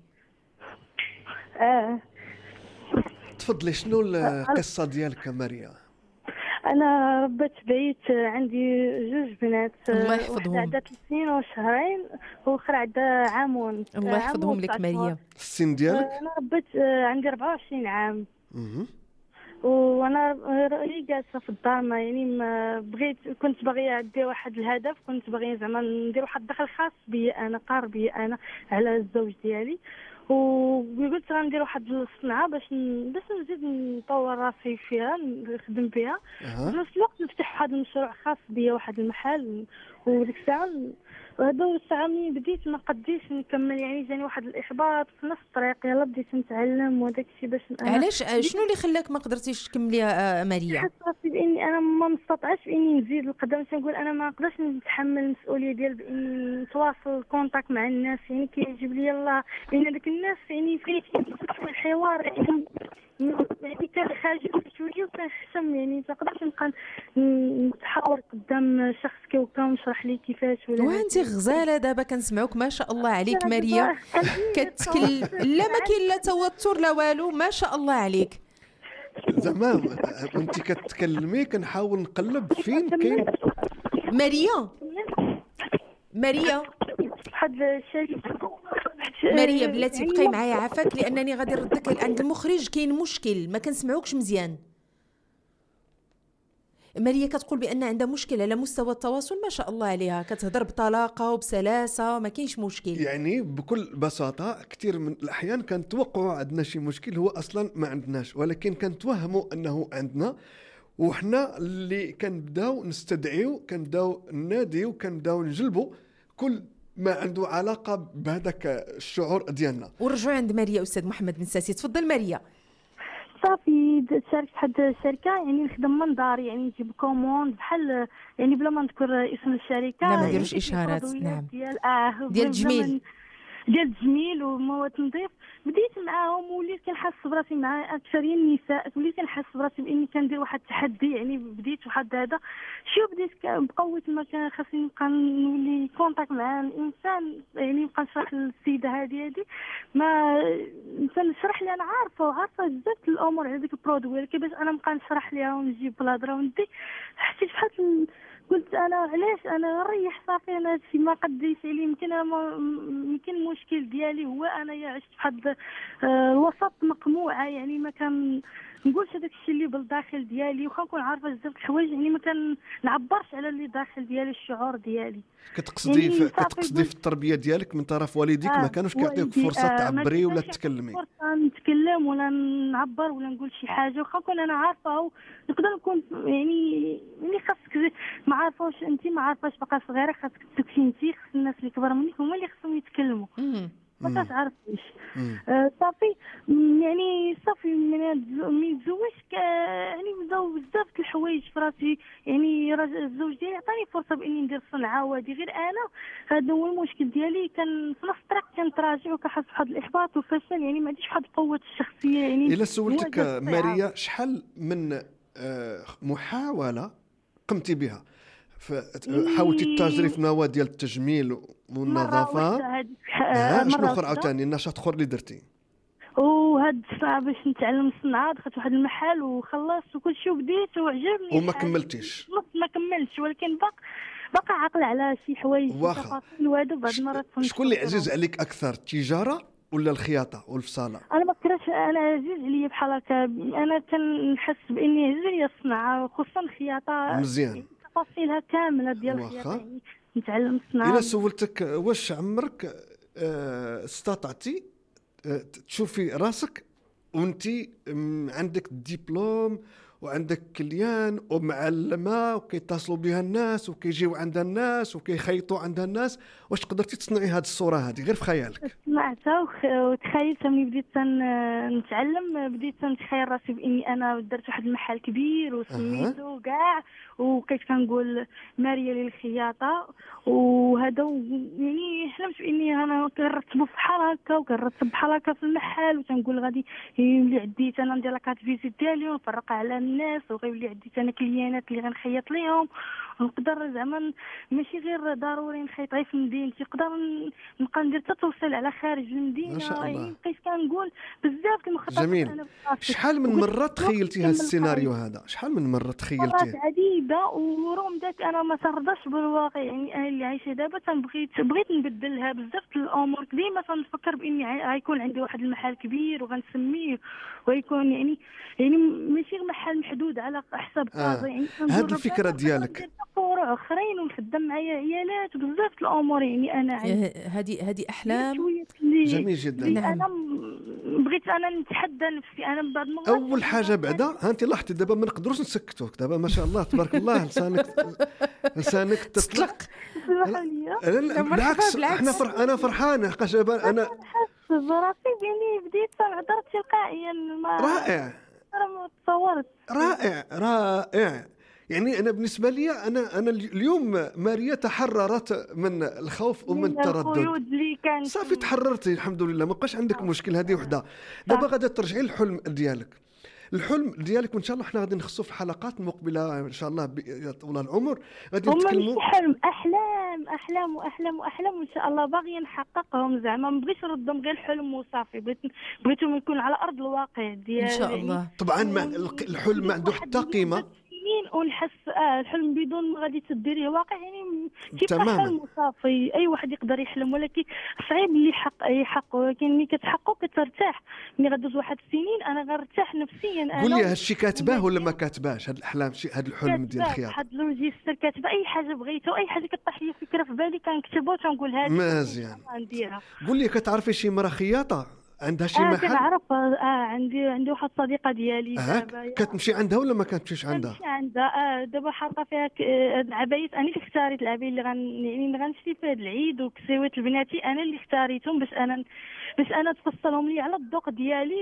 اه تفضلي شنو القصه ديالك ماريا؟ انا ربيت بعيت، عندي جوج بنات، الله يحفظهم. واحده عندها ثلاث سنين وشهرين واخرى عندها عام ونص. الله يحفظهم لك ماريا. السن ديالك؟ انا ربيت عندي أربعة وعشرين عام. اها. وانا رأيي جالسه في الدار، ما يعني ما بغيت، كنت باغيه ندير واحد الهدف، كنت باغيه زعما ندير واحد الدخل خاص بي انا، قار بي انا على الزوج ديالي. وقلت غندير واحد الصنعه باش ن... باش نزيد نطور راسي فيها نخدم بها أه. في نفس الوقت نفتح واحد المشروع خاص بيا واحد المحل. وديك الساعه هذا الساعه ملي بديت ما قديش نكمل يعني جاني واحد الاحباط في نفس الطريق يلا بديت نتعلم وداك الشيء باش أنا علاش شنو اللي خلاك ما قدرتيش تكمليها ماريا؟ حسيت باني انا ما مستطعش باني نزيد القدام تنقول انا ما نقدرش نتحمل المسؤوليه ديال باني نتواصل كونتاكت مع الناس يعني كيعجب لي يلاه لان داك الناس يعني فين في الحوار يعني يعني كنخاجل شويه وكنحشم يعني ما نقدرش نبقى نتحاور قدام شخص كيوكا ونشرح ليه كيفاش ولا وانت غزاله دابا كنسمعوك ما شاء الله عليك ماريا كتكل لا ما كاين لا توتر لا والو ما شاء الله عليك زعما وانت كتكلمي كنحاول نقلب فين كاين ماريا ماريا واحد الشيء ماريا بلاتي بقاي معايا عافاك لانني غادي نردك عند المخرج كاين مشكل ما كنسمعوكش مزيان. ماريا كتقول بان عندها مشكل على مستوى التواصل ما شاء الله عليها كتهضر بطلاقه وبسلاسه ما كاينش مشكل. يعني بكل بساطه كثير من الاحيان كنتوقعوا عندنا شي مشكل هو اصلا ما عندناش ولكن كنتوهموا انه عندنا وحنا اللي كنبداو نستدعيو كنبداو نناديو كنبداو نجلبوا كل ما عنده علاقه بهذاك الشعور ديالنا. ورجعوا عند ماريا استاذ محمد بن ساسي تفضل ماريا. صافي شاركت في واحد الشركه يعني نخدم من داري يعني نجيب كوموند بحال يعني بلا ما نذكر اسم الشركه لا ما نديروش اشارات نعم ديال اه ديال الجميل ديال الجميل ومواد نظيف بديت معاهم وليت كنحس براسي مع اكثريه النساء وليت كنحس براسي باني كندير واحد التحدي يعني بديت واحد هذا شو بديت بقوه ما كان خاصني نبقى نولي كونتاكت مع الانسان يعني نبقى نشرح للسيده هذه هذه ما نشرح لي انا عارفه وعارفه بزاف الامور على ديك البرودوي كيفاش انا نبقى نشرح ليها ونجيب بالهضره وندي حسيت بحال قلت انا علاش انا نريح صافي انا هادشي ما قديش عليه يمكن انا يمكن المشكل ديالي هو انايا عشت بواحد الوسط مقموعه يعني ما كان نقولش هذاك الشيء اللي بالداخل ديالي وخا نكون عارفه بزاف الحوايج يعني ما كنعبرش على اللي داخل ديالي الشعور ديالي. كتقصدي يعني في كتقصدي في التربيه ديالك من طرف والديك آه ما كانوش كيعطيوك فرصه آه تعبري ولا تتكلمي فرصه نتكلم ولا نعبر ولا نقول شي حاجه وخا نكون انا عارفه ونقدر نكون يعني يعني خاصك ما عارفاش انت ما عارفاش باقا صغيره خاصك تكفي انت خاص الناس اللي كبر منك هما اللي خصهم يتكلموا ما كتعرفيش آه صافي يعني صافي من تزوجت يعني بداو بزاف د الحوايج في راسي يعني الزوج ديالي عطاني فرصه باني ندير صنعه وهذه غير انا هذا هو المشكل ديالي كان في نص الطريق كنتراجع وكنحس بواحد الاحباط وفشل يعني ما عنديش واحد القوه الشخصيه يعني. الا سولتك ماريا شحال من محاوله قمتي بها حاولتي التجري في نواه ديال التجميل والنظافه آه شنو اخر عاوتاني النشاط اخر اللي درتي؟ وهاد الساعه باش نتعلم الصنعه دخلت واحد المحل وخلصت وكل شيء وبديت وعجبني وما كملتيش ما كملتش ولكن باق باقا عاقله على شي حوايج تفاصيل وهذا بعض المرات شكون اللي عزيز عليك اكثر التجاره ولا الخياطه والفصاله؟ انا ما كرهتش انا عزيز عليا بحال هكا انا كنحس باني عزيز عليا الصنعه خصوصا الخياطه مزيان تفاصيلها كامله ديال الخياطه يعني نتعلم الصنعه. الا سولتك واش عمرك اه استطعتي اه تشوفي راسك وانت عندك الدبلوم وعندك كليان ومعلمه وكيتصلوا بها الناس وكيجيو عندها الناس وكيخيطوا عندها الناس واش قدرتي تصنعي هذه الصوره هذه غير في خيالك؟ صنعتها وتخيلت ملي بديت نتعلم بديت نتخيل راسي باني انا درت واحد المحل كبير وسميتو كاع وكيف كنقول ماريا للخياطه وهذا يعني حلمت باني انا كنرتبوا بحال هكا وكنرتب بحال هكا في المحل وتنقول غادي يولي عندي انا ندير لاكارت فيزيت ديالي ونفرقها على الناس وغيولي عندي انا كليانات اللي غنخيط ليهم ونقدر زعما ماشي غير ضروري نخيط غير في مدينتي نقدر نبقى ندير حتى توصل على خارج المدينه يعني بقيت كنقول بزاف المخططات. جميل. شحال من مره تخيلتي هذا السيناريو هذا شحال من مره تخيلتيه؟ عديده ورغم ذلك انا ما ترضاش بالواقع يعني انا اللي عايشه دابا تنبغيت بغيت نبدلها بزاف الامور ديما تنفكر باني غيكون عندي واحد المحل كبير وغنسميه ويكون يعني يعني ماشي محل محدود على حساب كازا. آه. يعني هذه الفكره ديالك فروع اخرين ونخدم معايا عيالات وبزاف الامور. يعني انا هذه هذه احلام جميل جدا. نعم. انا بغيت انا نتحدى نفسي انا من بعد ما اول حاجه بعدا ها انت لاحظتي دابا ما نقدروش نسكتوك دابا ما شاء الله تبارك الله لسانك لسانك تطلق. بالعكس احنا فرح انا فرحان حقاش دابا انا حاسه براسي باني بديت نهضر تلقائيا. ما رائع ما تصورت. رائع رائع. يعني انا بالنسبه لي انا انا اليوم ماريا تحررت من الخوف ومن التردد. صافي تحررتي الحمد لله ما بقاش عندك مشكل. هذه وحده. دابا غادا ترجعي للحلم ديالك. الحلم ديالك وان شاء الله حنا غادي نخصو في الحلقات المقبله ان شاء الله طول العمر غادي نتكلموا. هم حلم احلام احلام واحلام واحلام وان شاء الله باغي نحققهم. زعما ما بغيتش نردهم غير الحلم وصافي. بغيت بغيتهم يكون على ارض الواقع ديال ان شاء الله. طبعا ما الحلم ما عنده حتى قيمه ونحس اه الحلم بدون ما غادي تديريه واقع. يعني كيبقى حلم وصافي. اي واحد يقدر يحلم ولكن صعيب اللي يحق يحقق. ولكن ملي كتحقق كترتاح. ملي غدوز واحد السنين انا غنرتاح نفسيا. انا قول لي هادشي كاتباه ولا ما كاتباش؟ هاد الاحلام شي هاد الحلم ديال الخياط واحد لوجيستر كاتبه اي حاجه بغيتها واي حاجه كطيح لي فكره في بالي كنكتبها وتنقول هذه مزيان. نديرها. قول لي كتعرفي شي مرا خياطه عندها شي آه محل؟ كنعرف. اه عندي عندي واحد الصديقه ديالي دابا كتمشي عندها ولا ما كتمشيش عندها؟ كنمشي عندها. اه دابا حاطه فيها العبايات. انا اللي اختاريت العبايات اللي غن يعني غنشري في هذا العيد وكسيوات لبناتي انا اللي اختاريتهم باش انا باش انا تفصلهم لي على الذوق ديالي.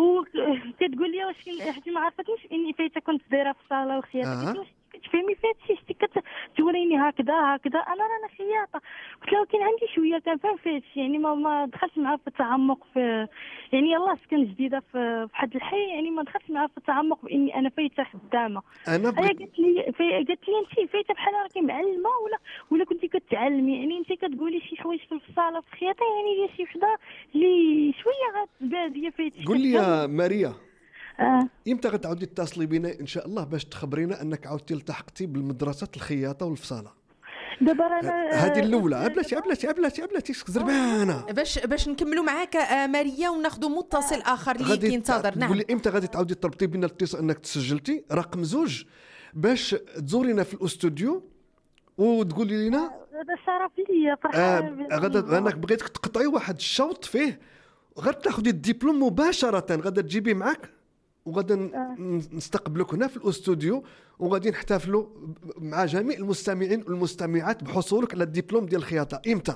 وكتقول لي واش حيت ما عرفتنيش اني فايته كنت دايره في الصاله والخياطه. آه. كتفهمي فهادشي شتي كتوريني هكذا هكذا. انا رانا خياطه. قلت لها كاين عندي شويه كنفهم في هادشي. يعني ما ما دخلتش معاه في التعمق في يعني يلاه سكن جديده في واحد الحي. يعني ما دخلتش معاه في التعمق باني انا فايته خدامه. انا بغيت... قالت لي في... قالت لي انت فايته بحال راكي معلمه ولا ولا كنتي كتعلمي. يعني انت كتقولي شي حوايج في الصاله في الخياطه. يعني هي شي وحده اللي شويه غتباديه فايته. قول لي يا ماريا آه. امتى غتعاودي تتصلي بينا ان شاء الله باش تخبرينا انك عاودتي التحقتي بالمدرسه الخياطه والفصاله؟ دابا انا هذه الاولى. بلاتي بلاتي بلاتي بلاتي زربانه باش باش نكملوا معاك ماريا وناخذوا متصل اخر اللي كينتظر. نعم. قولي امتى غادي تعاودي تربطي بينا الاتصال انك تسجلتي رقم زوج باش تزورينا في الاستوديو وتقولي لنا. هذا شرف ليا فرحان. آه غدا انك بغيتك تقطعي واحد الشوط فيه غادي تاخذي الدبلوم مباشره غادي تجيبيه معك وغادي نستقبلك هنا في الاستوديو وغادي نحتفلوا مع جميع المستمعين والمستمعات بحصولك على الدبلوم ديال الخياطه. امتى؟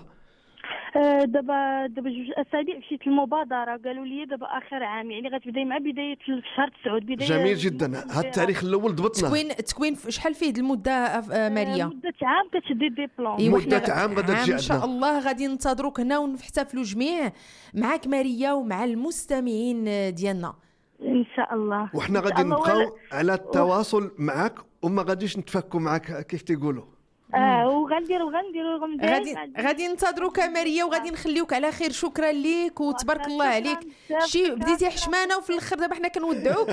دابا دابا جوج اسابيع مشيت المبادره قالوا لي دابا اخر عام. يعني غتبداي مع بدايه في شهر تسعة بدايه. جميل جدا. هذا التاريخ الاول ضبطنا. تكوين تكوين شحال فيه المده ماريا؟ مده عام كتشدي الدبلوم. إيه مده عام غادي تجي عندنا ان شاء الله. غادي ننتظروك هنا ونحتفلوا جميع معك ماريا ومع المستمعين ديالنا ان شاء الله. وحنا غادي نبقاو على التواصل معك وما غاديش نتفكوا معك كيف تيقولوا. اه وغنديروا غنديروا غادي غادي ننتظروك ماريا وغادي نخليوك على خير. شكرا ليك وتبارك الله عليك. شي بديتي حشمانه وفي الاخر دابا حنا كنودعوك.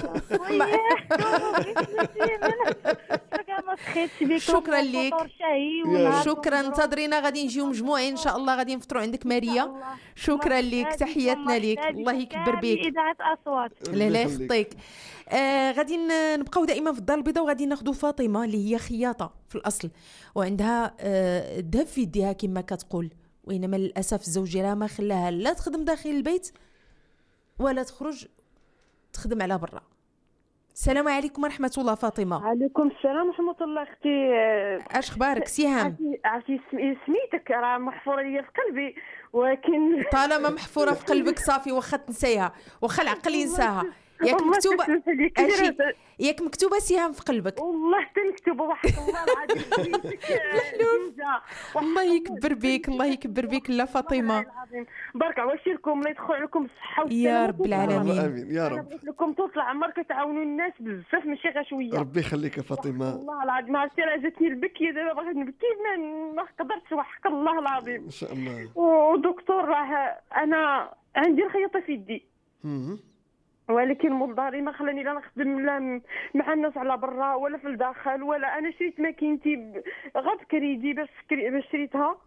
شكرا ليك. شكرا. انتظرينا غادي نجيو مجموعين ان شاء الله. غادي نفطروا عندك ماريا. شكرا ليك. تحياتنا ليك. الله يكبر بك. اذاعه اصوات. لا لا يخطيك. آه غادي نبقاو دائما في الدار البيضاء وغادي ناخذوا فاطمه اللي هي خياطه في الاصل وعندها آه الذهب في يديها كما كتقول. وانما للاسف الزوج راه ما خلاها لا تخدم داخل البيت ولا تخرج تخدم على برا. السلام عليكم ورحمه الله. فاطمه. عليكم السلام ورحمه الله. اختي اش اخبارك؟ سهام. عرفتي سميتك راه محفوره ليا في قلبي ولكن طالما محفوره في قلبك صافي واخا تنسيها واخا العقل ينساها. ياك مكتوبه اشي ياك مكتوبه سهام في قلبك. والله حتى مكتوبه وحق الله العظيم. الله يكبر بك. الله يكبر بك. لا فاطمه بارك عواشركم الله يدخل عليكم الصحه والسلامه يا رب العالمين. امين يا رب. بغيت لكم طول العمر كتعاونوا الناس بزاف ماشي غير شويه. ربي يخليك يا فاطمه. والله العظيم عرفتي راه جاتني البكيه دابا بغيت نبكي ما قدرتش وحق الله العظيم. ان شاء الله. ودكتور راه انا عندي الخياطه في يدي ولكن مولداري ما خلاني لا نخدم لا مع الناس على برا ولا في الداخل ولا. انا شريت ماكينتي غير بكريدي باش باش شريتها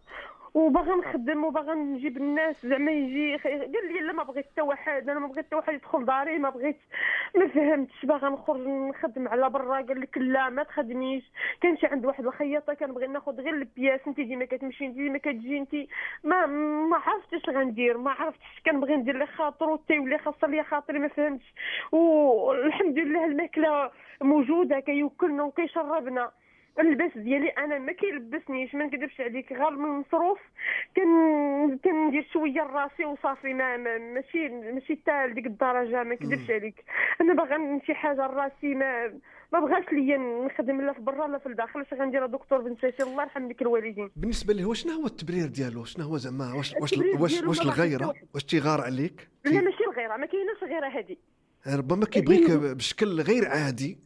وباغا نخدم وباغا نجيب الناس زعما يجي قال لي لا ما بغيت حتى واحد، انا ما بغيت حتى واحد يدخل داري، ما بغيت ما فهمتش باغا نخرج نخدم على برا. قال لك لا ما تخدميش. كان شي عند واحد الخياطه كنبغي ناخذ غير البياس، انت ديما كتمشي انت ديما كتجي انت، ما ما عرفتش غندير، ما عرفتش كنبغي ندير لي خاطر وتيولي خاصه لي خاطري ما فهمتش. والحمد لله الماكله موجوده كيوكلنا وكيشربنا. اللباس ديالي انا ما كيلبسنيش، ما نكذبش عليك، غير من المصروف كان كندير شويه لراسي وصافي. ما ماشي ماشي حتى لديك الدرجه، ما نكذبش عليك. انا باغا شي حاجه لراسي، ما ما بغاش ليا نخدم لا في برا لا في الداخل. اش غندير دكتور بن ساسي الله يرحم لك الوالدين. بالنسبه ليه شنو هو التبرير ديالو؟ شنو هو زعما واش واش واش, واش الغيره؟ واش تيغار عليك؟ لا ماشي الغيره، ما كايناش غيره هذه. ربما كيبغيك بشكل غير عادي.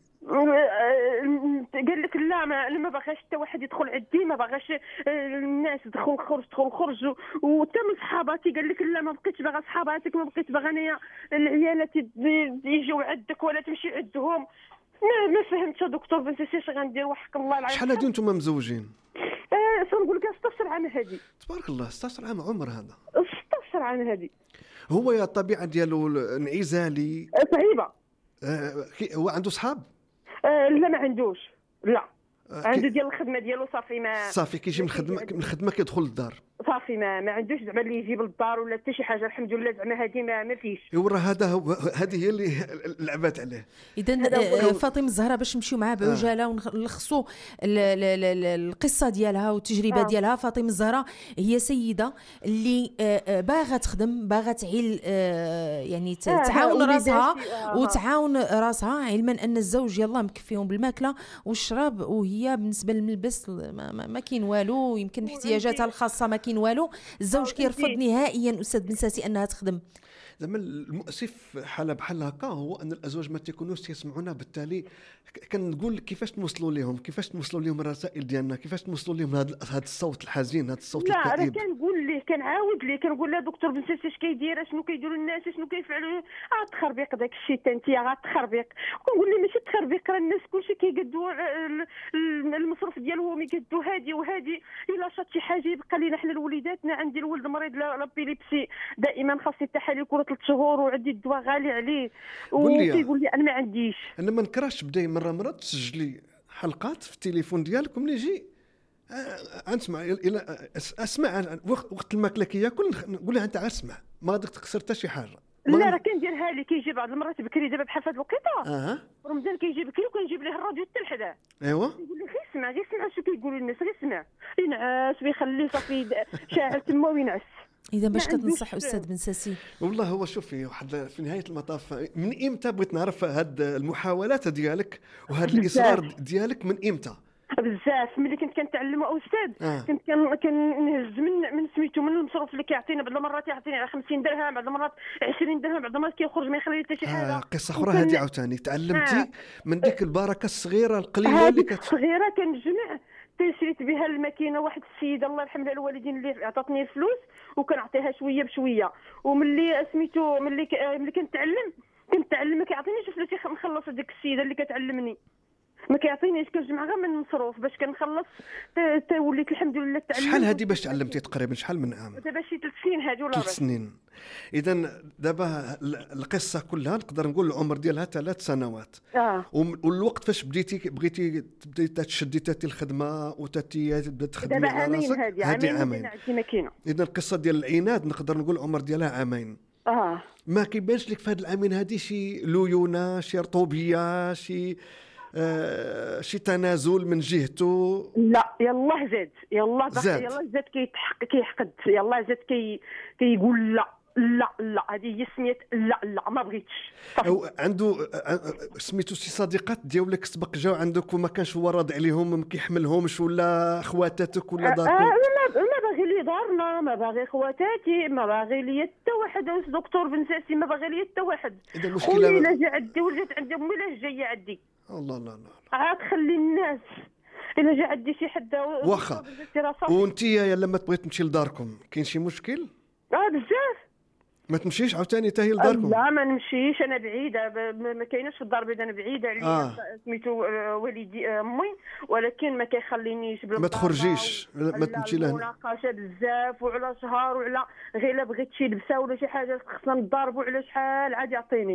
قال لك لا ما ما باغاش حتى واحد يدخل عندي، ما باغاش الناس تدخل خرج تدخل خرج. وحتى من صحاباتي قال لك لا ما بقيتش باغا صحاباتك، ما بقيت باغا انايا العيالات يجيو عندك ولا تمشي عندهم. ما ما فهمتش دكتور بن سيسي اش غندير. وحق الله العظيم. شحال هادو نتوما مزوجين؟ اه تنقول لك ستة عشر عام هادي. تبارك الله ستة عشر عام عمر هذا. ستة عشر عام هادي. هو يا الطبيعه ديالو انعزالي صعيبه. آه هو عنده صحاب؟ آه لا ما عندوش، لا آه عنده ديال الخدمه ديالو صافي. ما صافي كيجي من الخدمه من الخدمه كيدخل للدار صافي. ما ما عندوش زعما اللي يجيب للدار ولا حتى شي حاجه. الحمد لله زعما هذه ما, ما فيش. وراه هذا هذه هي اللي لعبات عليه. اذا فاطمه الزهراء باش نمشيو معها بعجاله ونلخصوا القصه ديالها والتجربه آه. ديالها. فاطمه الزهراء هي سيده اللي باغا تخدم، باغا تعيل يعني تعاون راسها وتعاون راسها، علما ان الزوج يلا مكفيهم بالماكله والشراب، وهي بالنسبه للملبس ما, ما كاين والو، يمكن احتياجاتها الخاصه ما كاين والو. الزوج كيرفض نهائيا استاذ بن ساسي انها تخدم. زعما المؤسف حاله بحال هكا هو ان الازواج ما تيكونوش يسمعونا، بالتالي كنقول كيفاش نوصلوا لهم، كيفاش نوصلوا لهم الرسائل ديالنا، كيفاش نوصلوا لهم هذا هذا الصوت الحزين، هذا الصوت لا الكئيب. لا كنقول ليه، كنعاود ليه، كنقول له دكتور بن ساسي اش كيدير، شنو كيديروا الناس، شنو كيفعلوا. اه تخربيق داك الشيء تانتي غا تخربيق. كنقول ليه ماشي تخربيق، راه الناس كلشي كيقدوا المصروف ديالهم يقدوا هادي وهادي. الا شات شي حاجه يبقى لينا حنا لوليداتنا. عندي الولد مريض لا بيليبسي دائما خاصني التحاليل كل ثلاث شهور، وعندي الدواء غالي عليه. وكيقول لي انا ما عنديش. انا ما نكرهش بداي مره مره تسجلي حلقات في التليفون ديالك وملي يجي نسمع الى اسمع وقت الماكله كياكل نقول لها انت اسمع ما غاديك تخسر حتى شي حاجه. لا راه كنديرها لي. كيجي بعض المرات بكري دابا بحال فهاد الوقيته اه رمضان كيجي بكري وكنجيب ليه الراديو حتى لحداه. ايوا يقول لي غير اسمع غير اسمع شنو كيقولوا الناس، غير اسمع. ينعس ويخليه صافي شاعل تما وينعس. اذا باش كتنصح استاذ بن ساسي؟ والله هو شوفي واحد في نهايه المطاف، من امتى بغيت نعرف هاد المحاولات ديالك وهاد الاصرار ديالك من امتى؟ بزاف. ملي كنت كنتعلم استاذ آه. كنت كنهز من من سميتو من المصروف اللي كيعطينا. بعض المرات يعطيني على خمسين درهم، بعض المرات عشرين درهم، بعض المرات كيخرج ما يخلي حتى شي حاجه. آه. قصه اخرى هذه عاوتاني تعلمتي آه. من ديك البركه الصغيره القليله اللي كت صغيره كنجمع. شريت بها الماكينه واحد السيده الله يرحمها الوالدين اللي عطاتني الفلوس وكنعطيها شويه بشويه. وملي سميتو ملي ملي كنتعلم كنتعلم ما كيعطينيش فلوسي نخلص ديك السيده اللي كتعلمني، ما كيعطينيش. كنجمع غير من المصروف باش كنخلص. وليت الحمد لله تعلمت. شحال هذه باش تعلمتي تقريبا شحال من عام؟ دابا شي ثلاث سنين هذه ولا ثلاث سنين. اذا دابا القصه كلها نقدر نقول العمر ديالها ثلاث سنوات. اه والوقت فاش بديتي بغيتي تبداي تشدي تاتي الخدمه وتاتي تبدا تخدمي دابا على راسك. هذه عامين. اذا القصه ديال العناد نقدر نقول العمر ديالها عامين. اه ما كيبانش لك في هاد العامين هذه شي ليونه، شي رطوبيه، شي آه شي تنازل من جهته؟ لا يلاه زاد، يلاه زاد يلاه زاد كيتحق كيحقد، يلاه زاد كي كيقول لا لا لا. هذه هي سميت لا لا ما بغيتش. أو عنده سميتو شي صديقات ديالك سبق جاو عندك وما كانش هو راضي عليهم، ما كيحملهمش، ولا خواتاتك ولا داركم؟ آه آه ما باغي لي دارنا، ما باغي خواتاتي، ما باغي لي حتى واحد. دكتور بن ساسي ما باغي لي حتى واحد. اذا المشكله الا جا عندي ولات عندي امي لا جايه عندي. الله الله الله. عاد خلي الناس الا جا عندي شي حد واخا. وانت يا لما تبغي تمشي لداركم كاين شي مشكل؟ اه بزاف. ما تمشيش عاوتاني حتى هي لداركم؟ لا ما نمشيش، انا بعيده، ما كايناش في الدار البيضاء، انا بعيده عليا. آه. سميتو والدي امي، ولكن ما كيخلينيش ما تخرجيش، ما تمشي لهنا. مناقشه بزاف وعلى شهر وعلى غير لا بغيت شي لبسه ولا شي حاجه خصنا نضربوا على شحال عاد يعطيني.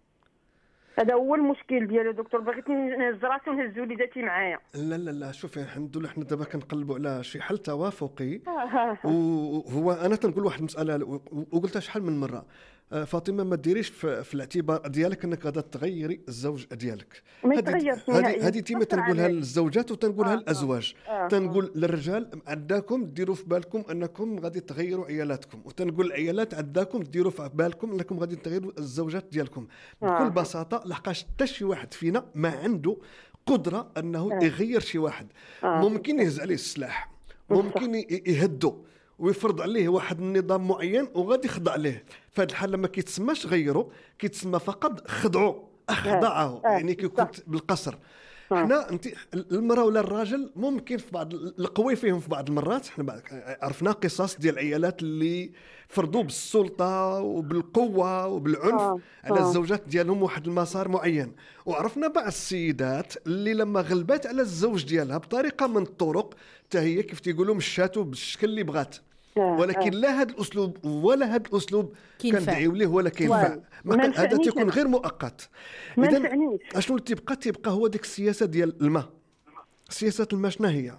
هذا هو المشكل ديالي دكتور، بغيت نهز راسي ونهز وليداتي معايا. لا لا لا شوفي الحمد لله حنا دابا كنقلبوا على شي حل توافقي. وهو انا تنقول واحد المساله وقلتها شحال من مره، فاطمه ما ديريش في, في الاعتبار ديالك انك غادا تغيري الزوج ديالك. هذه هذه تيما تنقولها للزوجات وتنقولها للازواج. آه. تنقول للرجال عندكم ديروا في بالكم انكم غادي تغيروا عيالاتكم، وتنقول العيالات عندكم ديروا في بالكم انكم غادي تغيروا الزوجات ديالكم. آه. بكل بساطه لحقاش حتى شي واحد فينا ما عنده قدره انه آه. يغير شي واحد. آه. ممكن يهز عليه السلاح، ممكن يهدو ويفرض عليه واحد النظام معين وغادي يخضع ليه. في هذه الحاله ما كيتسماش غيره، كيتسمى فقط خضعه، اخضعه. يعني كي كنت بالقصر. حنا انت المراه ولا الراجل ممكن في بعض القوي فيهم في بعض المرات. حنا عرفنا قصص ديال العيالات اللي فرضوا بالسلطه وبالقوه وبالعنف آه. على آه. الزوجات ديالهم واحد المسار معين، وعرفنا بعض السيدات اللي لما غلبات على الزوج ديالها بطريقه من الطرق حتى هي كيف تيقولوا مشاتو بالشكل اللي بغات. ولكن لا هذا الاسلوب ولا هذا الاسلوب كندعيو ليه ولا كينفع. هذا تيكون غير مؤقت. اذا اشنو اللي تيبقى تيبقى هو ديك السياسه ديال الماء. سياسه الماء شنو هي؟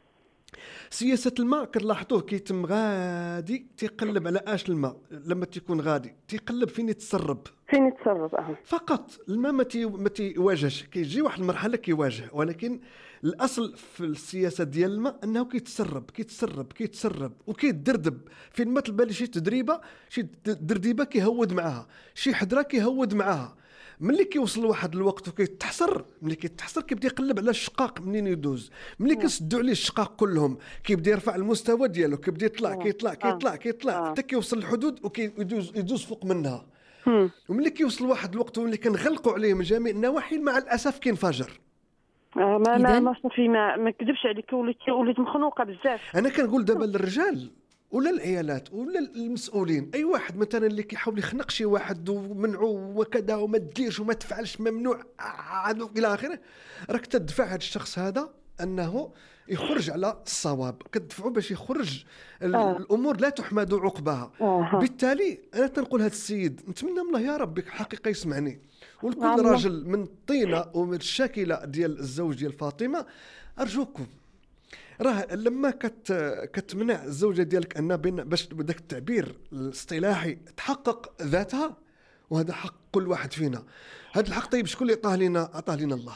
سياسه الماء كنلاحظوه كيتم غادي تيقلب على اش الماء لما تيكون غادي تيقلب فين يتسرب فين يتسرب اه فقط. الماء ما تي ما تيواجهش، كيجي واحد المرحله كيواجه، ولكن الاصل في السياسه ديال الماء انه كيتسرب كيتسرب كيتسرب وكيدردب. فين ما تلبى شي تدريبه شي درديبه كيهود معاها، شي حضره كيهود معاها. ملي كيوصل واحد الوقت وكيتحصر، ملي كيتحصر كيبدا يقلب على الشقاق منين يدوز. ملي كيسدوا عليه الشقاق كلهم كيبدا يرفع المستوى ديالو، كيبدا يطلع كيطلع كيطلع كيطلع حتى كيوصل للحدود وكيدوز يدوز فوق منها. وملي كيوصل واحد الوقت واللي كنغلقوا عليه من جميع النواحي مع الاسف كينفجر. آه ما ما ما صافي ما ما كذبش عليك، وليت وليت مخنوقه بزاف. انا كنقول دابا للرجال ولا العيالات ولا المسؤولين، اي واحد مثلا اللي كيحاول يخنق شي واحد ومنعو وكذا وما تديرش وما تفعلش ممنوع الى اخره، راك تدفع هذا الشخص هذا انه يخرج على الصواب، كتدفعوا باش يخرج آه. الامور لا تحمد عقبها. آه. بالتالي انا تنقول هذا السيد نتمنى من الله يا ربي حقيقه يسمعني، ولكل آه. راجل من الطينه ومن الشاكله ديال الزوج ديال فاطمه، ارجوكم راه لما كت كتمنع الزوجه ديالك ان بين باش بداك التعبير الاصطلاحي تحقق ذاتها، وهذا حق كل واحد فينا. هذا الحق طيب شكون اللي عطاه لنا؟ عطاه لنا الله.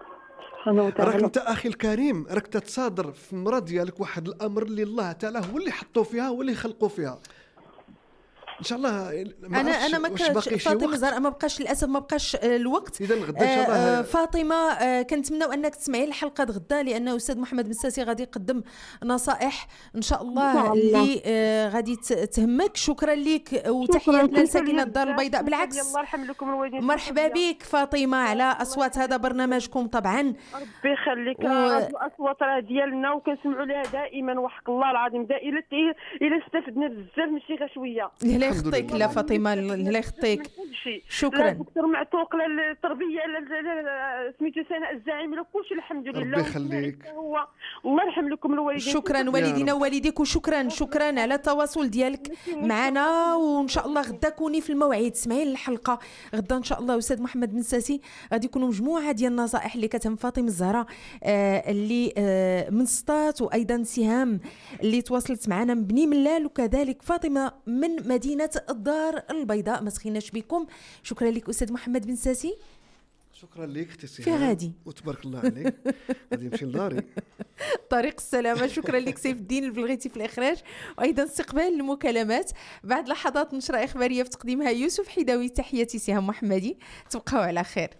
راك انت اخي الكريم راك تتصادر في المراه ديالك واحد الامر اللي الله تعالى هو اللي حطه فيها هو اللي خلقه فيها. ان شاء الله انا انا ما كانش فاطمه زهراء ما بقاش للاسف ما بقاش الوقت. اذا غدا ان شاء الله آه فاطمه آه كنتمناو انك تسمعي الحلقه غدا، لان الاستاذ محمد بنساسي غادي يقدم نصائح ان شاء الله اللي آه غادي تهمك. شكرا لك وتحياتنا لساكنه الدار البيضاء. بالعكس الله يرحم لكم الوالدين. مرحبا بك فاطمه على اصوات هذا برنامجكم طبعا. ربي يخليك. و... الاصوات راه ديالنا وكنسمعوا لها دائما وحق الله العظيم. دائما الى استفدنا بزاف ماشي غير شويه. الله يخطيك لا فاطمه الله يخطيك. شكرا. لا دكتور معتوق لا التربيه لا سميتو سناء الزعيم لا كلشي الحمد لله. ربي يخليك. هو الله يرحم لكم الوالدين. شكرا والدينا ووالديك، وشكرا شكرا على التواصل ديالك معنا. وان شاء الله غدا كوني في الموعد سمعي الحلقه غدا ان شاء الله. استاذ محمد بنساسي غادي يكونوا مجموعه ديال النصائح اللي كتهم فاطمه الزهراء آه اللي آه من سطات، وايضا سهام اللي تواصلت معنا من بني ملال، وكذلك فاطمه من مدينه الدار البيضاء. ما سخيناش بكم. شكرا لك استاذ محمد بنساسي. شكرا لك اختي سهام. في غادي وتبارك الله عليك. غادي نمشي لداري. طريق السلامه. شكرا لك سيف الدين البلغيتي في الاخراج، وايضا استقبال المكالمات. بعد لحظات نشره اخباريه في تقديمها يوسف حيداوي. تحياتي سهام محمدي، تبقاو على خير.